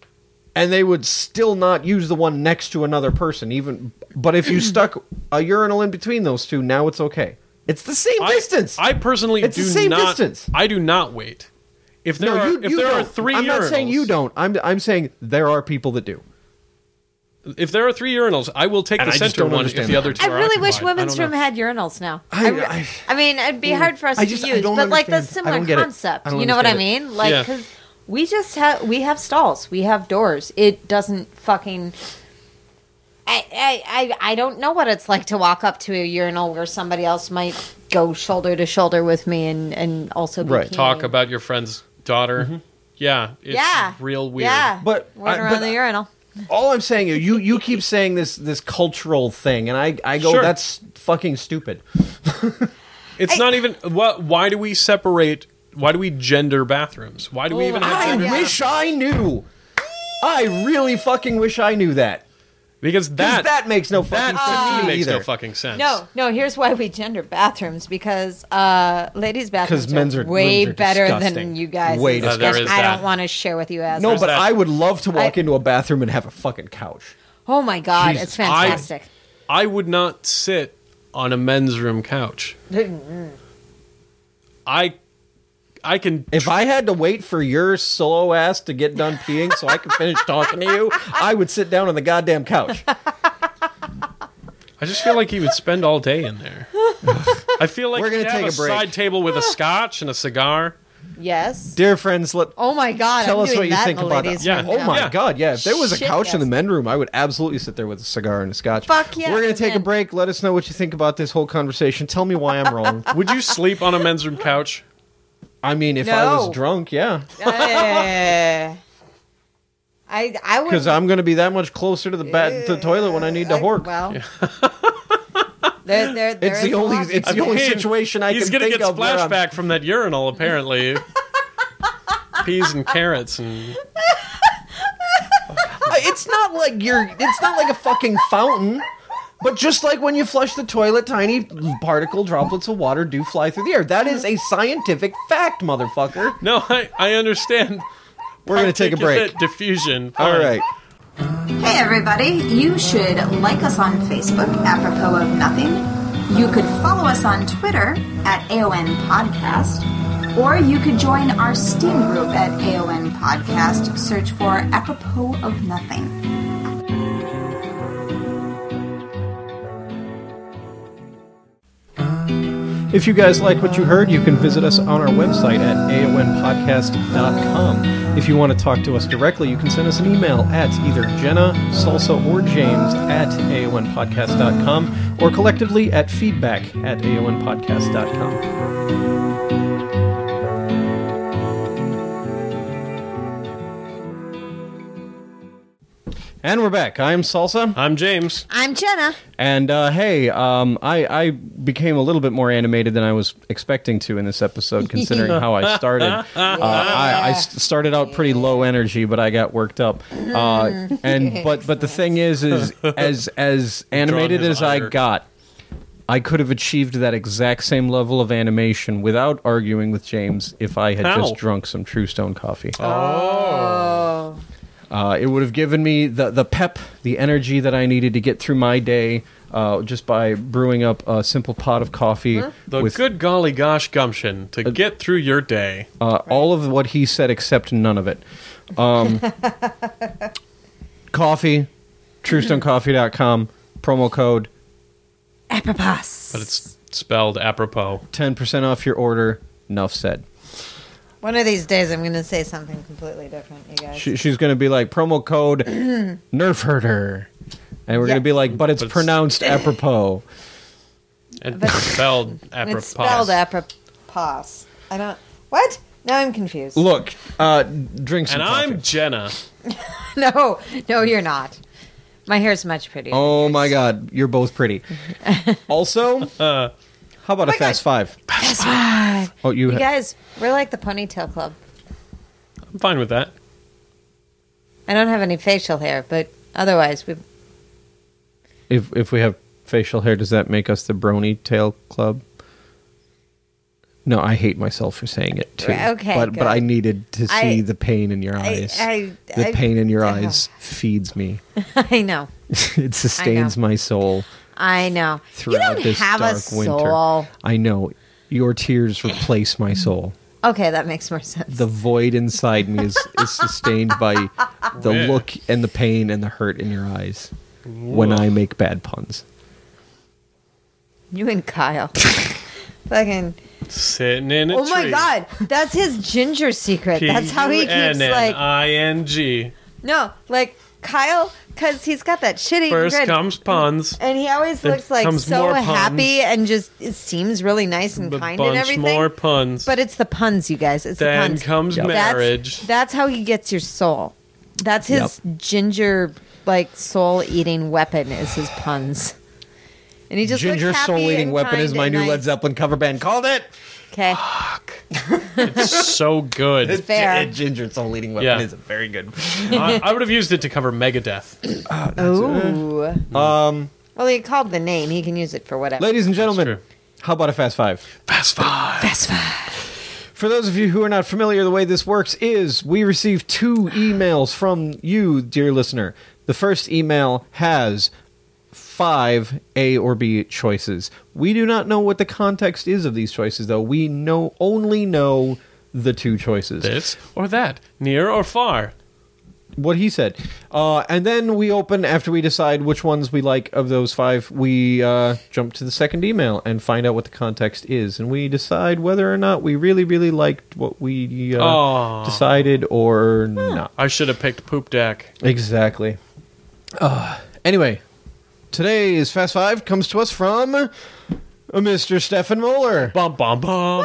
and they would still not use the one next to another person. Even, but if you stuck a urinal in between those two, now it's okay. It's the same I, distance. I personally It's do the same not. distance. I do not wait. If there no, are you, if you there don't. are three I'm urinals, not saying you don't. I'm I'm saying there are people that do. If there are three urinals, I will take And the I just center don't one if understand the that. other two I are really wish occupied. I women's don't room know. had urinals now. I- I, re- I- I mean, it'd be hard for us I to just- I use, don't but like the understand. I similar don't get it. concept. I don't You know what I understand mean? Like, Yeah. because we just have we have stalls, we have doors. It doesn't fucking. I, I, I, I don't know what it's like to walk up to a urinal where somebody else might go shoulder to shoulder with me and, and also be Right. peeing. Talk about your friend's daughter. Yeah, it's yeah, real weird. Yeah, But Word I- around but the I- urinal. All I'm saying is you you keep saying this this cultural thing, and I I go Sure. that's fucking stupid. It's not even. What? Why do we separate? Why do we gender bathrooms? Why do we Oh, even have I I gender? yeah. wish I knew. I really fucking wish I knew that. Because That, that that makes no fucking that sense to to me me makes either. no fucking sense. No, no. Here's why we gender bathrooms because uh, ladies' bathrooms 'Cause men's are are- way rooms are better disgusting. than you guys. Way Uh, there that is I that. don't want to share with you as No, but that. I would love to walk I- into a bathroom and have a fucking couch. oh my god, Jesus, it's fantastic. I would not sit on a men's room couch. I, I can. If I had to wait for your slow ass to get done peeing so I could finish talking to you, I would sit down on the goddamn couch. I just feel like he would spend all day in there. I feel like We're gonna he'd have take a a break. side table with a scotch and a cigar. Yes. Dear friends, let Oh my god. tell I'm us doing what you that think in the about ladies' that. Yeah. room Oh my Yeah. god, yeah. If there was a Shit, couch in the yes. men room, I would absolutely sit there with a cigar and a scotch. Fuck yeah, We're gonna take a man. break. Let us know what you think about this whole conversation. Tell me why I'm wrong. Would you sleep on a men's room couch? I mean, if I was No. drunk, yeah. Uh, I I would Because I'm going to be that much closer to the ba- to the toilet when I need to I- hork. Well, there, there, there It's is the a only logic it's to the only that. mean, situation I He's can gonna think get of. where I'm- splashback from that urinal, apparently. Peas and carrots and It's not like you're. It's not like a fucking fountain. But just like when you flush the toilet, tiny particle droplets of water do fly through the air. That is a scientific fact, motherfucker. no, I, I understand. We're gonna take a break. Particulate diffusion. All Fine. right. Hey everybody, you should like us on Facebook, apropos of nothing. You could follow us on Twitter at A O N Podcast, or you could join our Steam group at A O N Podcast. Search for apropos of nothing. If you guys like what you heard, you can visit us on our website at A O N podcast dot com. If you want to talk to us directly, you can send us an email at either Jenna, Salsa, or James at A O N podcast dot com, or collectively at feedback at A O N podcast dot com. And we're back. I'm Salsa. I'm James. I'm Jenna. And uh, hey, um, I, I became a little bit more animated than I was expecting to in this episode, considering how I started. Uh, I, I s- started out pretty low energy, but I got worked up. Uh, and but but the thing is, is as as animated his as I ire. got, I could have achieved that exact same level of animation without arguing with James if I had How? just drunk some True Stone coffee. Oh. Uh, it would have given me the, the pep, the energy that I needed to get through my day uh, just by brewing up a simple pot of coffee The with good golly gosh gumption to get through your day. uh, all of what he said except none of it. Um, coffee, true stone coffee dot com, promo code, Apropos. But it's spelled apropos. ten percent off your order. Enough said. One of these days, I'm going to say something completely different, you guys. She, she's going to be like, promo code Nerf Herder. And we're Yeah. going to be like, but it's But it's- pronounced apropos. And But- it's spelled And apropos. it's spelled apropos. I don't. What? Now I'm confused. Look, uh, drink some And coffee. I'm Jenna. No, no, you're not. My hair's much prettier. than Oh yours. my god, you're both pretty. Also, Uh, how about a my fast five? That's right. Oh, you, You ha- guys, we're like the ponytail club. I'm fine with that. I don't have any facial hair, but otherwise, we. if if we have facial hair, does that make us the Brony Tail Club? No, I hate myself for saying it too. Okay, but but good. I needed to see I- the pain in your I- eyes. I- the I- pain in your Ugh. eyes feeds me. I know. It sustains my soul I know. throughout You don't this have dark a winter. soul. I know. Your tears replace my soul. Okay, that makes more sense. The void inside me is, is sustained by the Yeah. look and the pain and the hurt in your eyes when I make bad puns. You and Kyle. Fucking. Sitting in a Oh my tree. god, that's his ginger secret. That's how he keeps like. P U N N I N G. No, like Kyle, because he's got that shitty First grin. comes puns. And he always Then looks like comes so more puns. happy and just it seems really nice and A kind and bunch everything. more puns. But it's the puns, you guys. It's the then puns. comes Yep. marriage. That's, that's how he gets your soul. That's his ginger, like soul eating weapon. Is his puns. And he just Ginger looks happy soul eating and weapon kind is my and new nice. Led Zeppelin cover band. Called it. Okay, It's so good. fair. Ginger soul eating weapon Yeah. is very good. I, I would have used it to cover Megadeth. Ooh. Um, Well, he called the name. He can use it for whatever. ladies and gentlemen, true. how about a fast five? Fast Five. That's fine. For those of you who are not familiar, the way this works is we receive two emails from you, dear listener. The first email has five A or B choices. We do not know what the context is of these choices, though. We know only know the two choices. This or that. Near or far. What he said. Uh, and then we open, after we decide which ones we like of those five, we uh, jump to the second email and find out what the context is. And we decide whether or not we really, really liked what we uh, Aw. decided or not. I should have picked Poop Deck. Exactly. Uh, anyway, today's Fast Five comes to us from uh, Mister Stefan Moeller. Bum bum bum.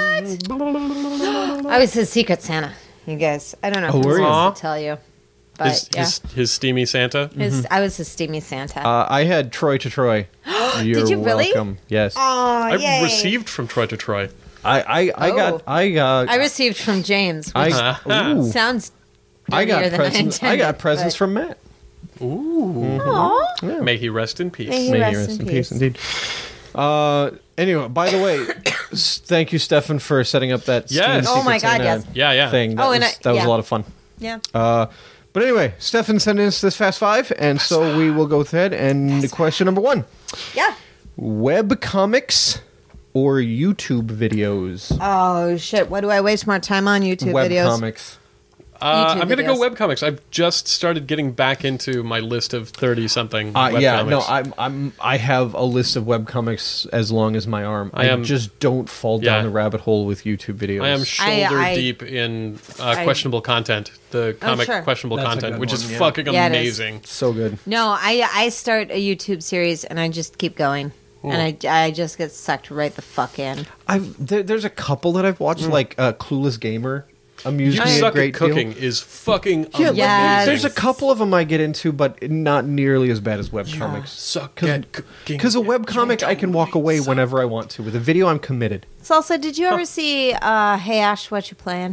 I was his secret Santa, you guys. I don't know Oh, if were I'm you? supposed to tell you. But His, yeah. his, his steamy Santa. His, I was his steamy Santa. Uh, I had Troy to Troy. You're you really? welcome. Yes. oh, I yay. received from Troy to Troy. I, I, I Oh. got I got I received from James. Which I ooh, sounds I got dirtier than I presents. I, intended, got presents but- from Matt. Ooh. Aw. Yeah. May he rest in peace. May he May rest he rest in in peace. peace, indeed. Uh, anyway, by the way, s- thank you, Stefan, for setting up that Yes. Steam Oh my Secret God, Santa yes. Yeah, yeah. thing. That Oh, was, and I- that was yeah. a lot of fun. Yeah. Uh, but anyway, Stefan sent us this Fast Five, and so we will go ahead and question number one: Yeah. web comics or YouTube videos? Oh shit! What do I waste more time on YouTube web videos? comics. Uh, YouTube I'm going to go videos. webcomics. I've just started getting back into my list of thirty-something Uh, webcomics. yeah, no, I'm, I'm, I have a list of webcomics as long as my arm. I, I am- just don't fall Yeah. down the rabbit hole with YouTube videos. I am shoulder I- deep in uh, I- questionable content. The comic sure. questionable That's a content, good which one, is yeah. fucking Yeah, it is. amazing. so good. No, I I start a YouTube series and I just keep going, and I I just get sucked right the fuck in. I've there, there's a couple that I've watched, like uh, Clueless Gamer, amused You me a suck great at cooking deal. is fucking Yeah, amazing. Yes. there's a couple of them I get into, but not nearly as bad as webcomics. Suck at cooking. Because a webcomic, I can walk away whenever I want to. With a video, I'm committed. Salsa, did you ever see uh, Hey Ash, What You Playing?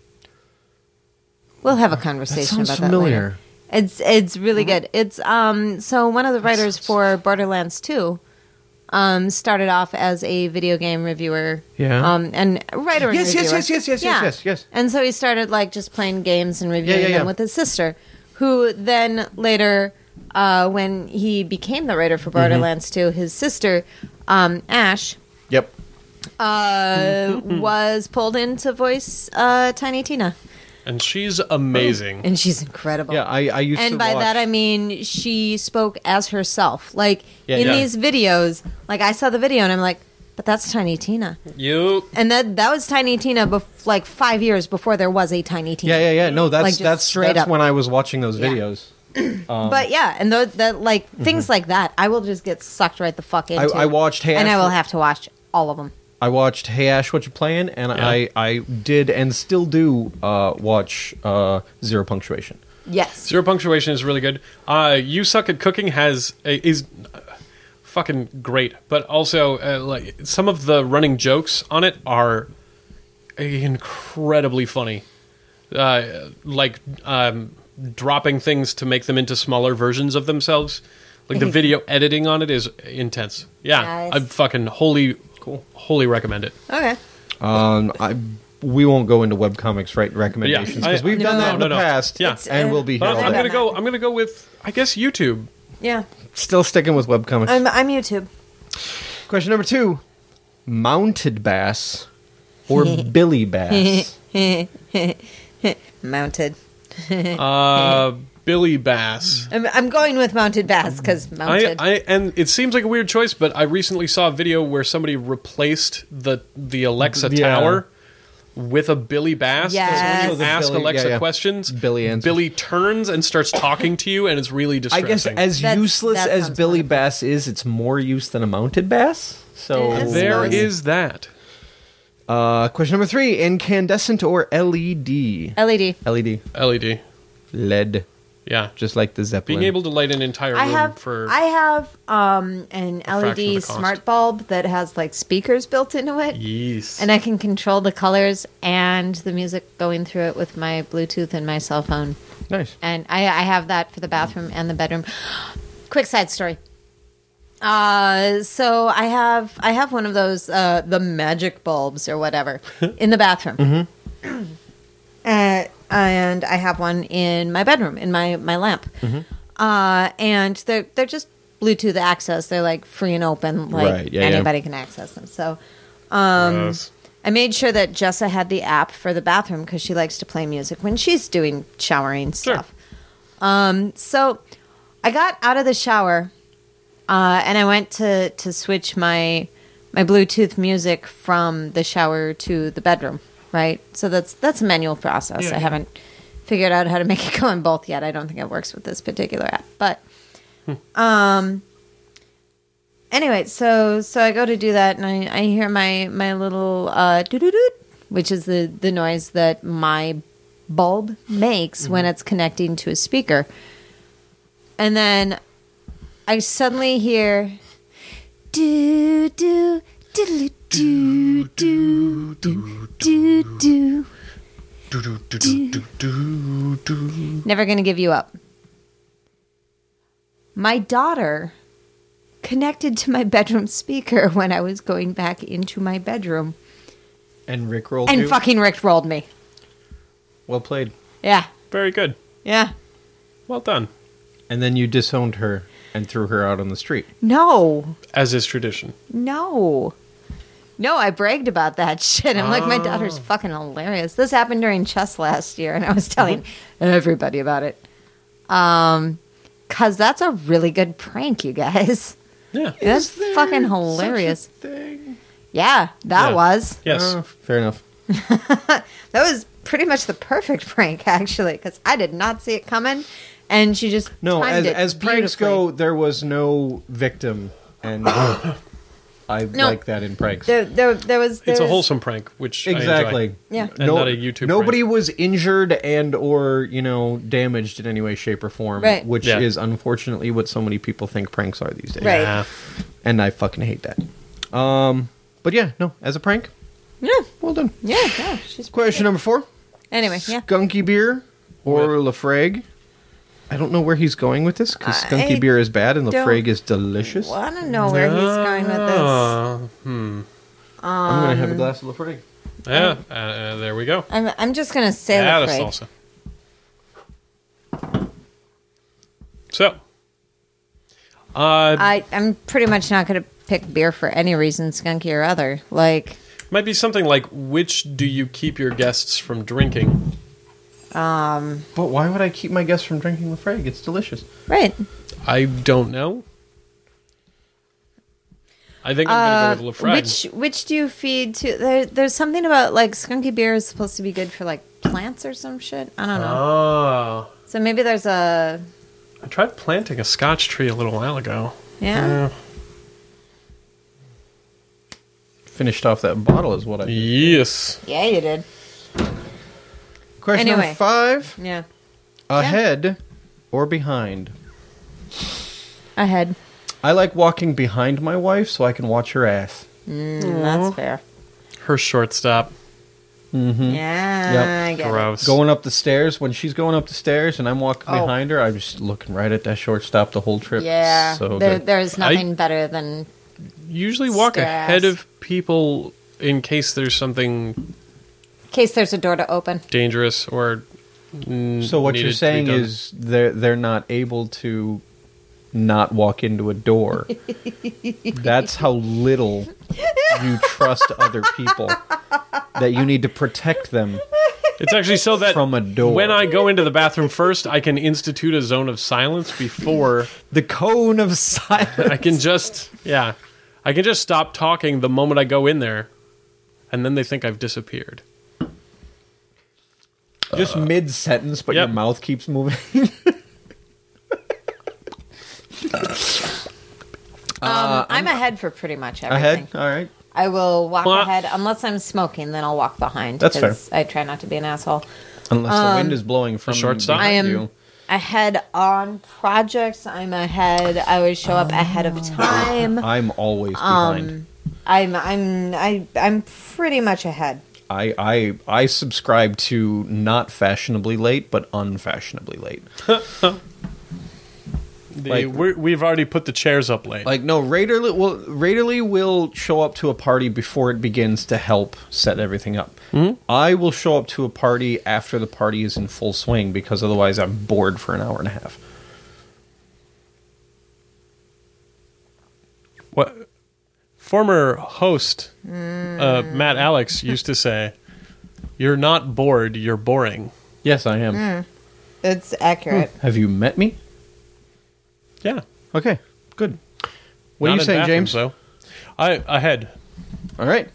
We'll have a conversation sounds about familiar. that later. It's it's really good. It's um so one of the writers for Borderlands two um started off as a video game reviewer. Yeah. Um and writer and Yes, yes, reviewer. yes, yes, yes, yes, Yeah. yes, yes. And so he started like just playing games and reviewing Yeah, yeah, yeah. them with his sister, who then later uh when he became the writer for Mm-hmm. Borderlands two, his sister um Ash Yep. uh, was pulled in to voice uh, Tiny Tina, And she's amazing. and she's incredible. Yeah, I, I used to and by watch- that I mean she spoke as herself. Like Yeah, in yeah. these videos, like I saw the video and I'm like, but that's Tiny Tina, You and that that was Tiny Tina, bef- like five years before there was a Tiny Tina. Yeah, yeah, yeah. No, that's Like, just that's straight that's up. when I was watching those Yeah. videos. But yeah, and the, the like things like that, I will just get sucked right the fuck into. Mm-hmm. I watched Hey and Ash- I will have to watch all of them. I watched Hey Ash, What You Playing, and Yeah. I, I did and still do uh, watch uh, Zero Punctuation. Yes. Zero Punctuation is really good. Uh, you Suck at Cooking has a, is uh, fucking great, but also uh, like some of the running jokes on it are incredibly funny. Uh, like um, dropping things to make them into smaller versions of themselves. Like the video editing on it is intense. Yeah, Nice. I fucking wholly, Cool. wholly recommend it. Okay. Um, I we won't go into webcomics right recommendations I- because we've No, done that no, in no, the no. past, Yeah. It's, and uh, we'll be here. But I'm, all I'm day. gonna go. I'm gonna go with I guess YouTube. Yeah. Still sticking with webcomics. I'm, I'm YouTube. Question number two: mounted bass or billy bass? Mounted. Uh, Billy Bass. I'm, I'm going with mounted bass because I, mounted. I and it seems like a weird choice, but I recently saw a video where somebody replaced the the Alexa Yeah. tower with a Billy Bass. So Yes. when you ask Billy- Alexa yeah, yeah. questions, Billy answers. Billy turns and starts talking to you, and it's really I distressing. guess as That's- useless that as sounds billy wonderful. bass is, it's more use than a mounted bass. So It is. there Nice. is that. Uh, question number three: incandescent or L E D? L E D. L E D, L E D. L E D, Yeah. just like the Zeppelin. Being able to light an entire room I have for I have um, an L E fraction D of the cost. smart bulb that has like speakers built into it, yes. and I can control the colors and the music going through it with my Bluetooth and my cell phone. Nice. And I, I have that for the bathroom and the bedroom. Quick side story. Uh, so I have I have one of those uh, the magic bulbs or whatever in the bathroom, mm-hmm. uh, and I have one in my bedroom in my my lamp, Mm-hmm. uh, and they're they're just Bluetooth access. They're like free and open, like Right, yeah, yeah. anybody can access them. So um, Gross. I made sure that Jessa had the app for the bathroom because she likes to play music when she's doing showering Sure. stuff. Um, so I got out of the shower uh, and I went to, to switch my my Bluetooth music from the shower to the bedroom. Right, so that's that's a manual process. Yeah, I yeah. haven't figured out how to make it go in both yet. I don't think it works with this particular app, but um. Anyway, so so I go to do that, and I, I hear my my little uh, doo-doo-doot, which is the the noise that my bulb makes when it's connecting to a speaker, and then I suddenly hear do do do do do do do do. Do, do, do, do, do, do, do. Never gonna give you up. My daughter connected to my bedroom speaker when I was going back into my bedroom And Rick rolled and you. fucking Rick rolled me. Well played. Yeah, Very good. yeah. Well done. And then you disowned her and threw her out on the street. No, As is tradition. no. No, I bragged about that shit. I'm like, my daughter's fucking hilarious. This happened during chess last year, and I was telling everybody about it. Um, cause that's a really good prank, you guys. Yeah. That's fucking hilarious. Thing? Yeah, that Yeah. was. Yes. Uh, fair enough. That was pretty much the perfect prank, actually, because I did not see it coming, and she just No, timed as, it as pranks beautifully. go, there was no victim, and I No. like that in pranks. There, there, there was. There It's a was- wholesome prank, which I Exactly. enjoy. Yeah. And not a YouTube Nobody prank. was injured and or you know damaged in any way, shape, or form. Right. Which Yeah. is unfortunately what so many people think pranks are these days. Right. Yeah. And I fucking hate that. Um, but yeah, no, as a prank, Yeah, well done. yeah, yeah. She's Question number four: Anyway, yeah. Skunky beer or Lafrague? I don't know where he's going with this because Skunky I beer is bad and don't Lafrague is delicious. Want to know where he's going with this? Uh, hmm. I'm gonna have a glass of Lafrague. Yeah. Uh, uh, there we go. I'm, I'm just gonna say Add a Lafrague. salsa. So. Uh, I, I'm pretty much not gonna pick beer for any reason, skunky or other. Like, might be something like, which do you keep your guests from drinking? um, But why would I keep my guests from drinking Lafrague? It's delicious. right. I don't know. I think I'm Uh, going to go with Lafrague. which which do you feed to? There, there's something about like skunky beer is supposed to be good for like plants or some shit. I don't know. Oh. So maybe there's a I tried planting a scotch tree a little while ago. yeah. Uh, Finished off that bottle is what I. yes. Yeah, you did. Question Anyway. number five: Yeah, ahead or behind? ahead. I like walking behind my wife so I can watch her ass. Mm, that's fair. Her shortstop. Mm-hmm. Yeah, Yep. I get it. Gross. Going up the stairs when she's going up the stairs and I'm walking Oh. behind her, I'm just looking right at that shortstop the whole trip. Yeah, so there, good. there's I- nothing better than Usually walk Stairs. ahead of people in case there's something In case there's a door to open. dangerous or. mm, So what needed you're to be saying done. is they're they're not able to not walk into a door. That's how little you trust other people. That you need to protect them. It's actually so that From a door. when I go into the bathroom first, I can institute a zone of silence before The cone of silence. I can just, yeah, I can just stop talking the moment I go in there, and then they think I've disappeared. Just mid sentence, but Yep. your mouth keeps moving. Um, I'm ahead for pretty much everything. Ahead. All right. I will walk Well, ahead unless I'm smoking. Then I'll walk behind. That's fair. 'cause I try not to be an asshole. Unless the wind is blowing from shortstop? behind I am you. ahead on projects. I'm ahead. I always show up ahead of time. I'm always behind. Um, I'm I'm I I'm pretty much ahead. I, I I subscribe to not fashionably late, but unfashionably late. The, Like- we're, we've already put the chairs up late. Like no, Raiderly will Raiderly will show up to a party before it begins to help set everything up. Mm-hmm. I will show up to a party after the party is in full swing because otherwise I'm bored for an hour and a half. What former host uh, Matt Alex used to say, "You're not bored, you're boring." Yes, I am. It's accurate. Have you met me? Yeah. Okay, good. What Not are you in saying, bathrooms, James? Though. I ahead. All right.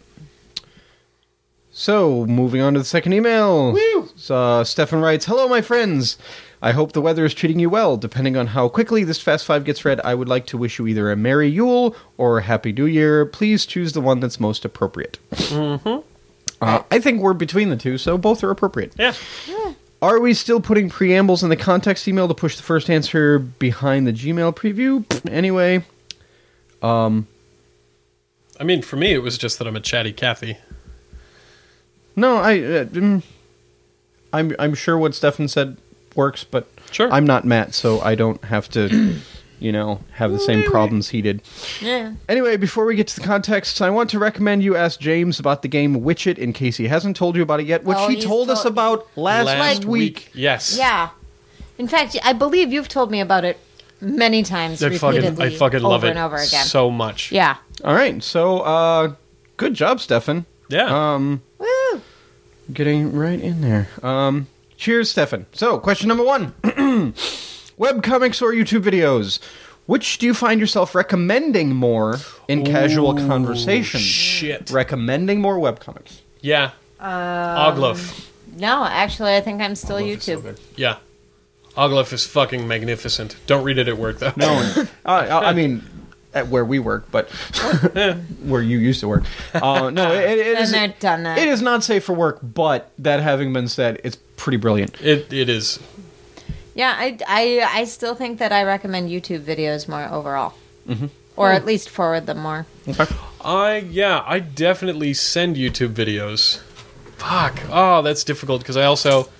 So, moving on to the second email. Woo! Uh, Stefan writes, "Hello, my friends. I hope the weather is treating you well. Depending on how quickly this Fast Five gets read, I would like to wish you either a Merry Yule or a Happy New Year. Please choose the one that's most appropriate." Mm-hmm. Uh, I think we're between the two, so both are appropriate. Yeah. Are we still putting preambles in the context email to push the first answer behind the Gmail preview? Anyway, I mean, for me, it was just that I'm a chatty Cathy. no, I, uh, mm, I'm I'm sure what Stefan said works, but Sure. I'm not Matt, so I don't have to, you know, have the same problems he did. Yeah. Anyway, before we get to the context, I want to recommend you ask James about the game Witch It in case he hasn't told you about it yet, which Oh, he he's told us told- about last, Last week. Yes. Yeah. In fact, I believe you've told me about it many times, I fucking, repeatedly, I fucking love over it and over again. so much. Yeah. All right, so uh, good job, Stefan. Yeah. Um, Woo! Getting right in there. Um, cheers, Stefan. So, question number one. Webcomics or YouTube videos? Which do you find yourself recommending more in casual conversation? Shit. Recommending more webcomics. Yeah. Um, Ogluf. No, actually, I think I'm still Ogluf is so YouTube. good. Yeah. Ogluf is fucking magnificent. Don't read it at work, though. No, uh, I mean, at where we work, but where you used to work. Uh, no, it, it, it Been is. there, done that. It is not safe for work, but that having been said, it's pretty brilliant. It It is. Yeah, I, I, I still think that I recommend YouTube videos more overall. Mm-hmm. Or at least forward them more. I, yeah, I definitely send YouTube videos. Fuck. Oh, that's difficult because I also...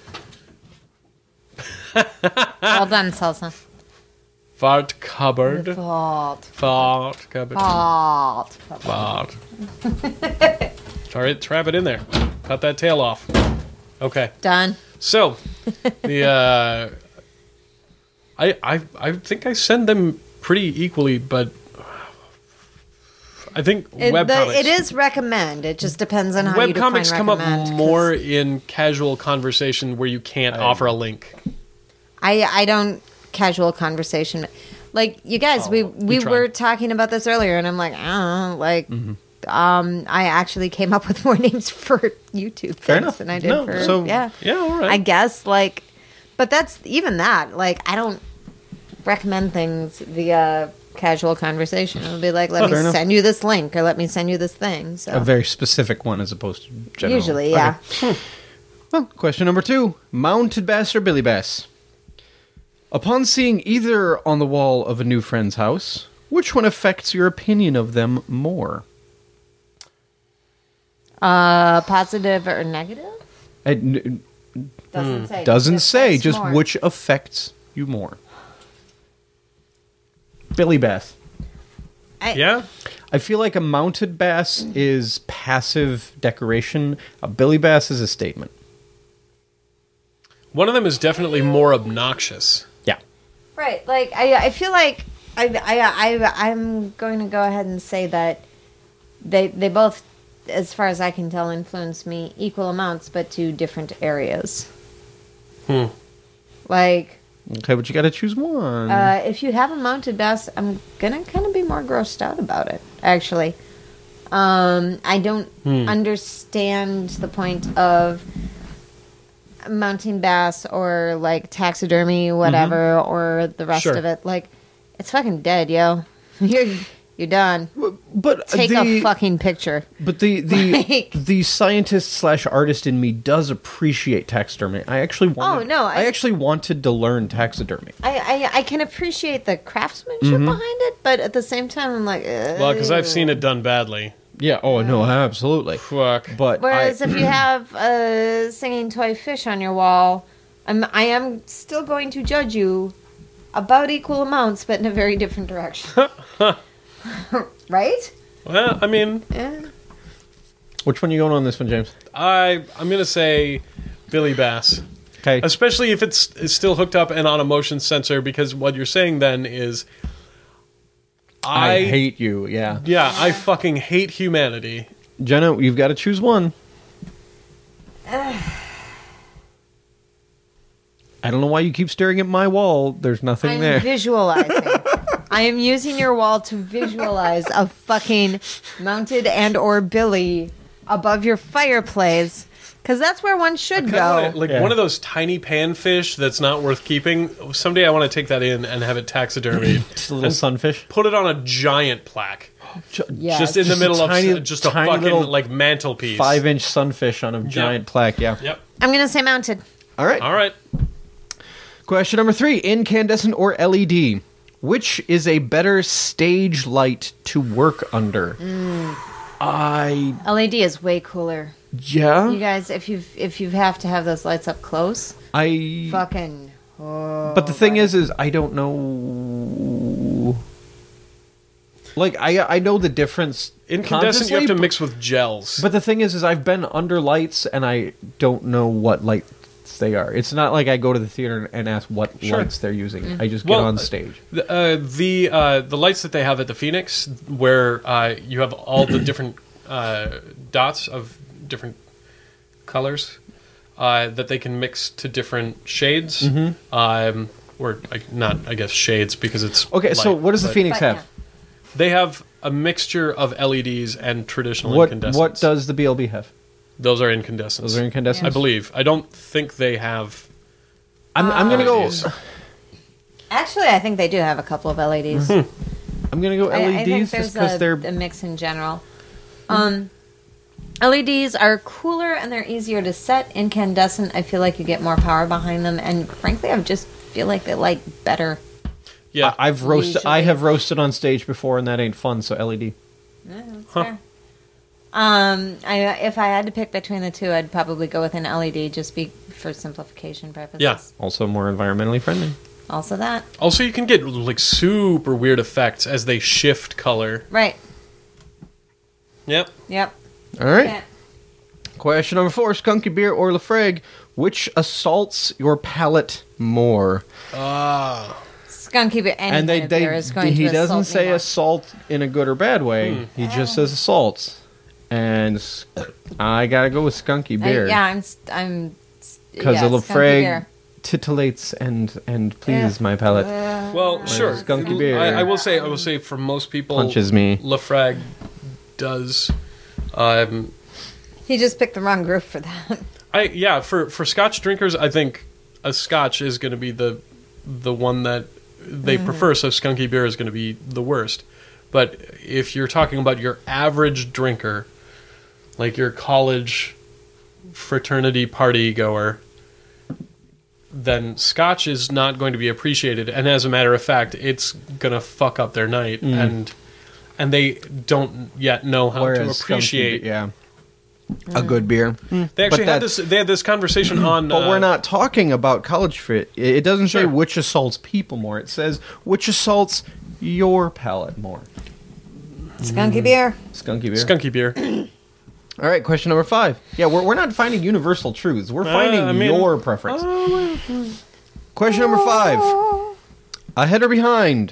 Well done, Salsa. Fart cupboard. Fault. Fart cupboard. Fault. Fart. All right, trap it in there. Cut that tail off. Okay. Done. So, the uh, I I I think I send them pretty equally, but I think It, webcomics the, it is recommend. It just depends on how you define webcomics come up recommend, 'cause more in casual conversation where you can't offer a link. I I don't casual conversation. Like you guys, we we tried. were talking about this earlier, and I'm like, I don't know, like. Um, I actually came up with more names for YouTube Fair things enough. than I did No, for so- yeah. Yeah, all right. I guess like, but that's even that. Like, I don't recommend things via casual conversation. It'll be like, let Fair me enough. send you this link or let me send you this thing. So A very specific one as opposed to general. usually, yeah. Okay. Well, question number two. Mounted Bass or Billy Bass? Upon seeing either on the wall of a new friend's house, which one affects your opinion of them more? Uh, positive or negative? It n- Doesn't say. doesn't Just say, says just more. which affects you more. Billy Bass. I, Yeah? I feel like a mounted bass is passive decoration. A billy bass is a statement. One of them is definitely more obnoxious. Yeah. Right. Like I, I feel like I, I, I, I'm going to go ahead and say that they, they both, as far as I can tell, influence me equal amounts, but to different areas. Hmm. Like, Okay, but you got to choose one. uh, if you have a mounted bass, I'm gonna kind of be more grossed out about it. Actually, um, I don't Hmm. understand the point of mounting bass or like taxidermy, whatever, or the rest Sure. of it. Like, it's fucking dead, yo. You're you're done. but Take the, a fucking picture. But the the Like- the scientist slash artist in me does appreciate taxidermy. I actually wanted, Oh, no, I, I- actually wanted to learn taxidermy. I, I I can appreciate the craftsmanship Mm-hmm. behind it, but at the same time, I'm like, Well, because I've seen it done badly. Yeah. Oh no, absolutely. Fuck. But Whereas I, if you have a singing toy fish on your wall, I'm I am still going to judge you about equal amounts, but in a very different direction. Right? Well, I mean, Yeah. which one are you going on this one, James? I, I'm going to say Billy Bass. Okay. Especially if it's, it's still hooked up and on a motion sensor, because what you're saying then is... I, I, hate you. Yeah. Yeah, I fucking hate humanity. Jenna, you've got to choose one. I don't know why you keep staring at my wall. There's nothing I'm there. visualizing. I am using your wall to visualize a fucking mounted and or Billy above your fireplace, because that's where one should Kinda go. wanna- like Yeah. one of those tiny panfish that's not worth keeping. Someday I want to take that in and have it taxidermied. Just a little sunfish. Put it on a giant plaque. Yes. Just in the Just a middle tiny- of just a tiny fucking little like mantelpiece. Five inch sunfish on a giant plaque. Yeah. Yep. I'm gonna say mounted. All right. All right. Question number three: incandescent or L E D? Which is a better stage light to work under? I L E D is way cooler. yeah. You guys, if you if you have to have those lights up close, I. fucking. Oh, But the thing buddy. is, is I don't know. Like I, I know the difference. Incandescent, you have to consciously, mix with gels. But the thing is, is I've been under lights and I don't know what lights they are. It's not like I go to the theater and ask what Sure. lights they're using. I just get Well, on stage. The, uh, the uh, the lights that they have at the Phoenix, where uh, you have all the different uh, dots of different colors uh, that they can mix to different shades, Mm-hmm. um, or like, not, I guess, shades because it's Okay, so light, what does the but Phoenix But, have? yeah. They have a mixture of L E Ds and traditional What incandescents. what does the B L B have? Those are incandescents. Those are incandescents. I believe. I don't think they have. I'm, I'm gonna go. L E Ds. Actually, I think they do have a couple of L E Ds. I'm gonna go I, L I E think Ds there's just because a, they're. a mix in general. Um, L E Ds are cooler and they're easier to set. Incandescent, I feel like you get more power behind them, and frankly, I just feel like they light better. Yeah. I, I've roasted. I Usually. have roasted on stage before, and that ain't fun. So L E D. Yeah, that's Huh. fair. Um, I, if I had to pick between the two, I'd probably go with an L E D just be for simplification purposes. Yeah. Also more environmentally friendly. Also that. Also, you can get like super weird effects as they shift color. Right. Yep. Yep. All right. Yeah. Question number four: Skunky Beer or Lafrague? Which assaults your palate more? Ah. Skunky beer. Any and they, kind of they beer is going he to doesn't assault me say more. assault in a good or bad way. He just says assaults. And s- I gotta go with Skunky I- Beer yeah, I'm. st- I'm. because yeah, the Skunky Lafrague beer. titillates and and pleases my palate. Well, sure. Skunky beer. I, I will say. I will say for most people, Punches me. Lafrague does. Um, He just picked the wrong group for that. I yeah. For for Scotch drinkers, I think a Scotch is going to be the the one that they prefer. So Skunky Beer is going to be the worst. But if you're talking about your average drinker, like your college fraternity party goer, then Scotch is not going to be appreciated. And as a matter of fact, it's going to fuck up their night. And and they don't yet know how to Whereas Skunky appreciate. Be- yeah, a good beer. They actually But had this. that's- They had this conversation on. But uh, we're not talking about college fit. It it doesn't say Sure. which assaults people more. It says which assaults your palate more. Skunky beer. Skunky beer. Skunky beer. All right, question number five. Yeah, we're, we're not finding universal truths. We're finding I mean- your preference. Question number five. Ahead or behind?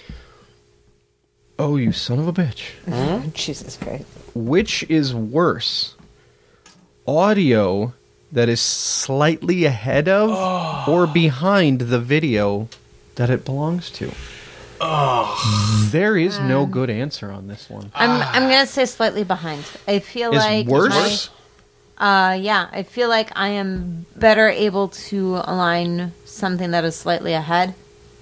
Oh, you son of a bitch. Jesus Christ. Which is worse? Audio that is slightly ahead of or behind the video that it belongs to? There is no good answer on this one. I'm I'm gonna say slightly behind. I feel Is like worse? my- uh, yeah, I feel like I am better able to align something that is slightly ahead,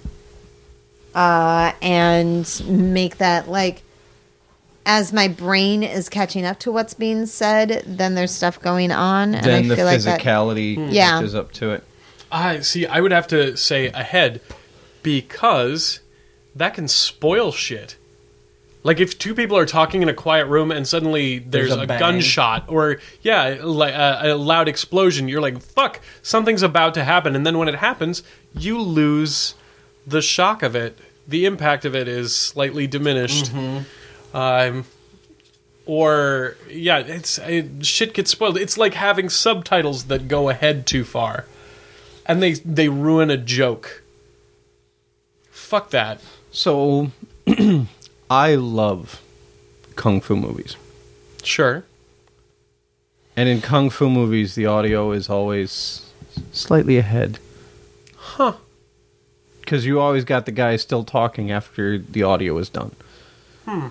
uh, and make that like as my brain is catching up to what's being said. Then there's stuff going on, and Then I the feel like that. physicality Yeah. catches up to it. I see. I would have to say ahead because that can spoil shit. Like if two people are talking in a quiet room and suddenly there's, There's a a, bang. gunshot or yeah, like a, a loud explosion, you're like, "Fuck, something's about to happen." And then when it happens, you lose the shock of it. The impact of it is slightly diminished. Um, or yeah, it's it, shit gets spoiled. It's like having subtitles that go ahead too far, and they they ruin a joke. Fuck that. So, I love kung fu movies. Sure. And in kung fu movies, the audio is always slightly ahead. Huh. Because you always got the guy still talking after the audio is done. Hmm.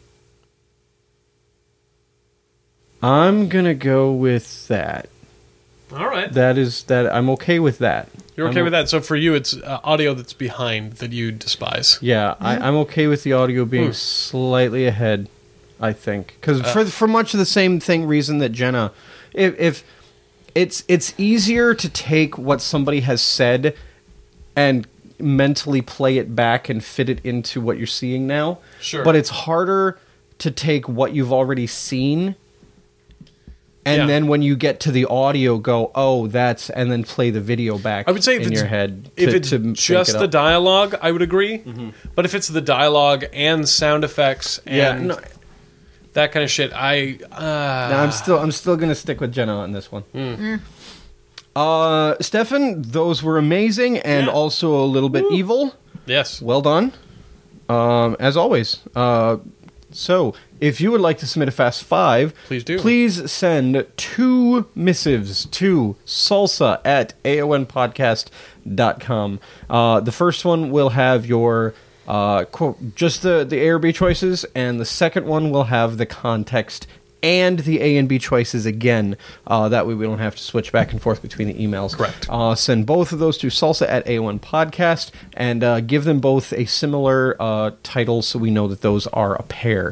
I'm going to go with that. All right. That is, that I'm okay with that. You're okay I'm, with that. So for you, it's uh, audio that's behind that you despise. Yeah, I, I'm okay with the audio being Hmm. slightly ahead, I think. Because Uh. for, for much of the same thing reason that Jenna, if, if it's it's easier to take what somebody has said and mentally play it back and fit it into what you're seeing now. Sure. But it's harder to take what you've already seen and Yeah. then when you get to the audio, go, oh, that's, and then play the video back I would say if in it's, your head. if to- it's to sync just it the up. dialogue, I would agree. But if it's the dialogue and sound effects and Yeah, no, that kind of shit, I uh, no, I'm still I'm still gonna stick with Jenna on this one. Hmm. Uh, Stefan, those were amazing and Yeah. also a little bit evil. yes. Well done. Um, as always. Uh, so, if you would like to submit a Fast Five, Please do. Please send two missives to salsa at A O N podcast dot com. Uh, the first one will have your uh, quote, just the, the A or B choices, and the second one will have the context and the A and B choices again. Uh, that way we don't have to switch back and forth between the emails. Correct. Uh, send both of those to salsa at A O N podcast and uh, give them both a similar uh, title so we know that those are a pair.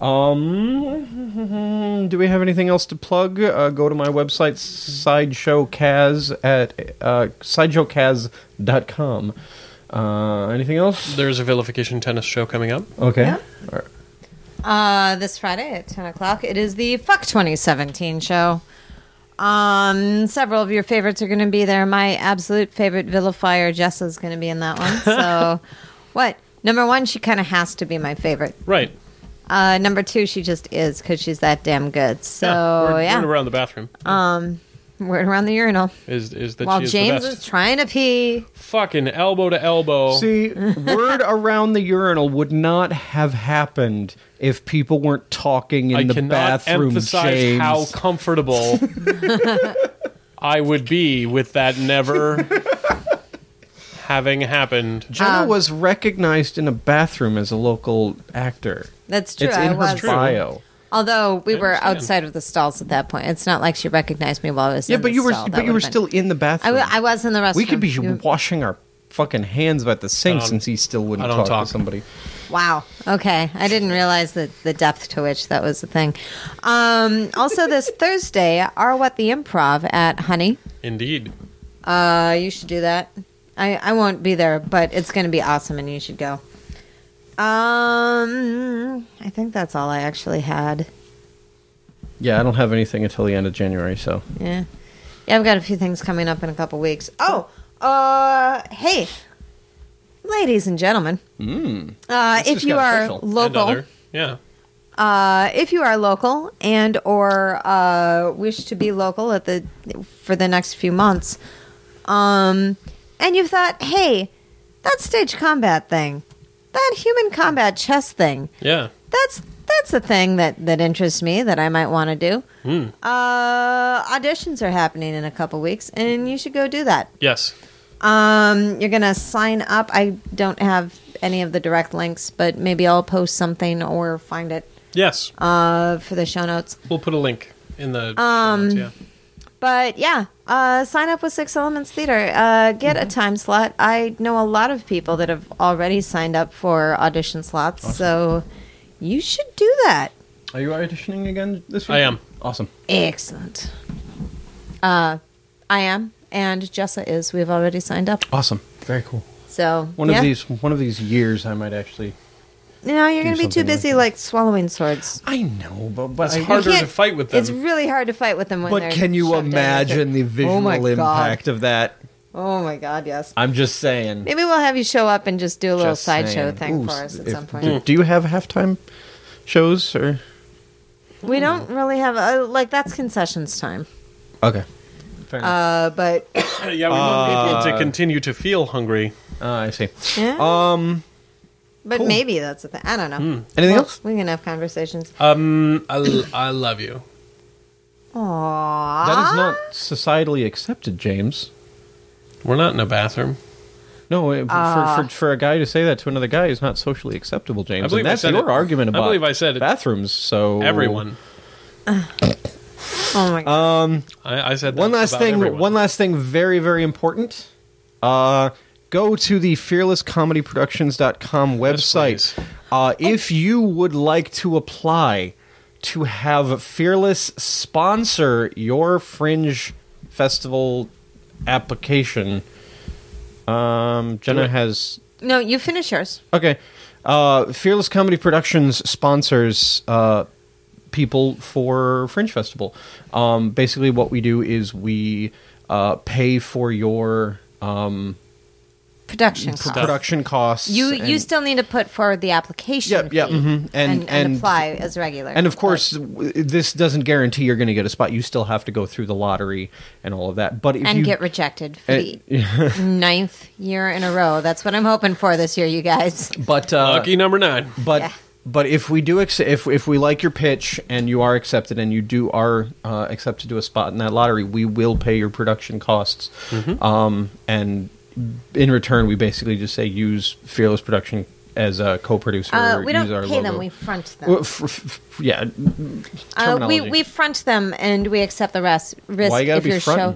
Um, do we have anything else to plug? Uh, go to my website, Sideshow Kaz at uh, sideshow kaz dot com. Uh, anything else? There's a vilification tennis show coming up. Okay. Yeah. All right. Uh, this Friday at ten o'clock, it is the Fuck twenty seventeen show. Um, several of your favorites are going to be there. My absolute favorite vilifier, Jessa, is going to be in that one. So, what? Number one, she kind of has to be my favorite. Right. Uh, number two, she just is because she's that damn good. So, word, yeah. word around the bathroom Um, word around the urinal. is is that While she is James the best. is trying to pee. Fucking elbow to elbow. See, word around the urinal would not have happened if people weren't talking in I the cannot bathroom, emphasize James. how comfortable I would be with that never having happened. Jenna Um, was recognized in a bathroom as a local actor. That's true. It's I in her was. bio. Although we I were understand. outside of the stalls at that point. It's not like she recognized me while I was Yeah, in but the you were stall. That but you were would've been- still in the I, bathroom. w- I was in the restroom. we could be You- washing our fucking hands at the sink I don't- since he still wouldn't I don't talk, talk. to somebody. Wow. Okay. I didn't realize that the depth to which that was the thing. Um, also, this Thursday, Are What the Improv at Honey. Indeed. Uh, you should do that. I, I won't be there, but it's going to be awesome, and you should go. Um, I think that's all I actually had. Yeah, I don't have anything until the end of January, so Yeah. Yeah, I've got a few things coming up in a couple weeks. Oh, uh, hey, ladies and gentlemen. mm. Uh, This if just you got are official. local, Another. Yeah. Uh, if you are local and or uh, wish to be local at the for the next few months, um, and you thought, hey, that stage combat thing, that human combat chess thing, Yeah. that's that's a thing that, that interests me that I might want to do. Hmm. Uh, auditions are happening in a couple weeks, and you should go do that. Yes. Um, you're gonna sign up. I don't have any of the direct links, but maybe I'll post something or find it Yes. uh, for the show notes. We'll put a link in the Um, show notes, yeah. But yeah, uh, sign up with Six Elements Theater. Uh, get Mm-hmm. a time slot. I know a lot of people that have already signed up for audition slots, so you should do that. Are you auditioning again this week? I am. Awesome. Excellent. Uh, I am, and Jessa is. We've already signed up. Awesome. Very cool. So One yeah. of these one of these years I might actually No, you're do going to be too something like busy that. like swallowing swords. I know, but but It's I, harder can't- to fight with them. It's really hard to fight with them when they're But can you shoved down your imagine the throat. visual Oh my God. impact of that? Oh my god, yes. I'm just saying. Maybe we'll have you show up and just do a little Just sideshow saying. thing Ooh, for us at if- some point. Do, do you have halftime shows or? We don't really have uh, like that's concessions time. Okay. Fair enough. Uh, but yeah, we want people to continue to feel hungry. Uh, I see. yeah, Um. but cool. maybe that's a thing. I don't know. Anything Well, else? We can have conversations. Um, I, l- I love you. Aww. That is not societally accepted, James. We're not in a bathroom. No, it- Ah. for, for for a guy to say that to another guy is not socially acceptable, James. I believe and I that's said your it- argument I about believe I said it. bathrooms. So Everyone. Oh my god. Um. I, I said that One last about thing. everyone. One last thing. Very very important. Uh, go to the fearless comedy productions dot com website. please. uh, if you would like to apply to have Fearless sponsor your Fringe Festival application, um, Jenna it. has. No, you finish yours. Okay. Uh, Fearless Comedy Productions sponsors uh, people for Fringe Festival. Um, basically, what we do is we uh, pay for your um, Production pr- cost. production costs. You you and- still need to put forward the application Yep, yep, fee mhm. and, And- and, and- apply as regular. And of But- course, w- this doesn't guarantee you're going to get a spot. You still have to go through the lottery and all of that. But if and you get rejected for Uh, the ninth year in a row. That's what I'm hoping for this year, you guys. but uh, Lucky number nine. But Yeah. but if we do ex- if if we like your pitch and you are accepted and you do are uh, accepted to a spot in that lottery, we will pay your production costs. Um, and in return, we basically just say use Fearless Production as a co-producer. Uh, or we don't use our pay them; logo. we front them. Well, f- f- f- yeah, Uh, terminology. we we front them and we accept the rest risk Why you gotta if be your fronting? show.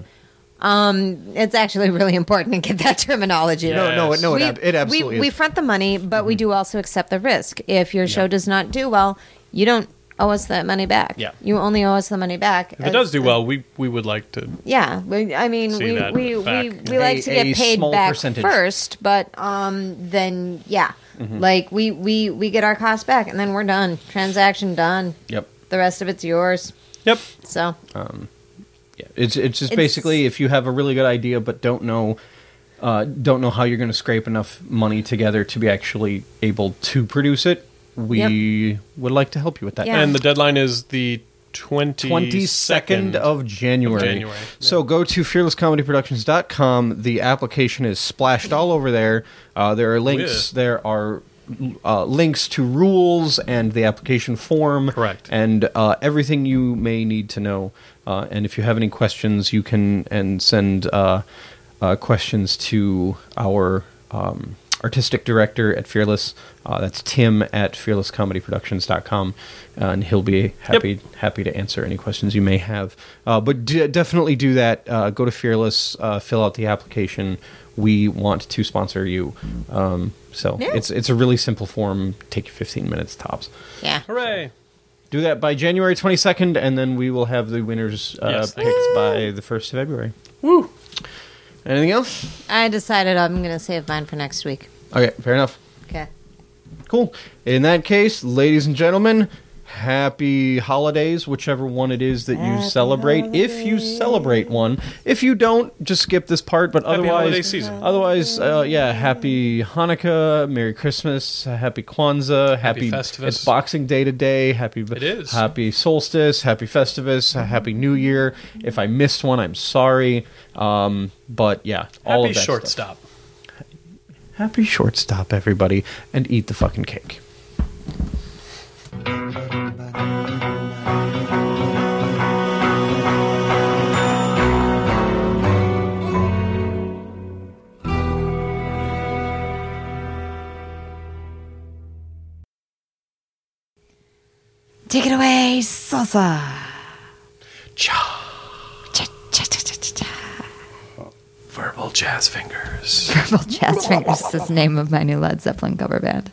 Um, it's actually really important to get that terminology. no, right. no, Yes. no, it, we, ab- it absolutely we, is. we front the money, but we do also accept the risk. If your show does not do well, you don't owe us that money back. Yeah. You only owe us the money back. If it does do well, we we would like to. Yeah, we, I mean, See we that we, back. we, we A- like to a get paid small back percentage. first, but um, then yeah, Mm-hmm. like we, we we get our costs back, and then we're done. Transaction done. Yep. The rest of it's yours. Yep. So Yeah, it's it's just It's- basically if you have a really good idea but don't know uh, don't know how you're going to scrape enough money together to be actually able to produce it, we would like to help you with that. Yeah. And the deadline is the twenty twenty-second of January. Of January, So go to fearless comedy productions dot com. The application is splashed all over there. Uh, there are links. Yeah. There are uh, links to rules and the application form. Correct. And uh, everything you may need to know. Uh, and if you have any questions, you can and send uh, uh, questions to our um, artistic director at Fearless. Uh, that's Tim at fearless comedy productions dot com, uh, and he'll be happy happy to answer any questions you may have. Uh, but d- definitely do that. Uh, go to Fearless, uh, fill out the application. We want to sponsor you. Um, so Yeah. it's it's a really simple form. Take you fifteen minutes tops. yeah, Hooray! Do that by January twenty-second, and then we will have the winners uh, Yes, thank picked by the first of February. Woo! Anything else? I decided I'm going to save mine for next week. Okay, fair enough. Okay. Cool. In that case, ladies and gentlemen, happy holidays, whichever one it is that you Happy celebrate. If you celebrate one, if you don't, just skip this part. But Happy holiday otherwise, season. otherwise, uh, yeah, happy Hanukkah, Merry Christmas, happy Kwanzaa, happy, Festivus. it's Boxing Day today. Happy, It is. happy Solstice, happy Festivus, happy New Year. If I missed one, I'm sorry. Um, but yeah, all Happy of that shortstop. stuff. Happy shortstop, everybody, and eat the fucking cake. Take it away, salsa. Cha. Cha, cha, cha, cha, cha, cha. Verbal jazz fingers. Purple Jazz Fingers is the name of my new Led Zeppelin cover band.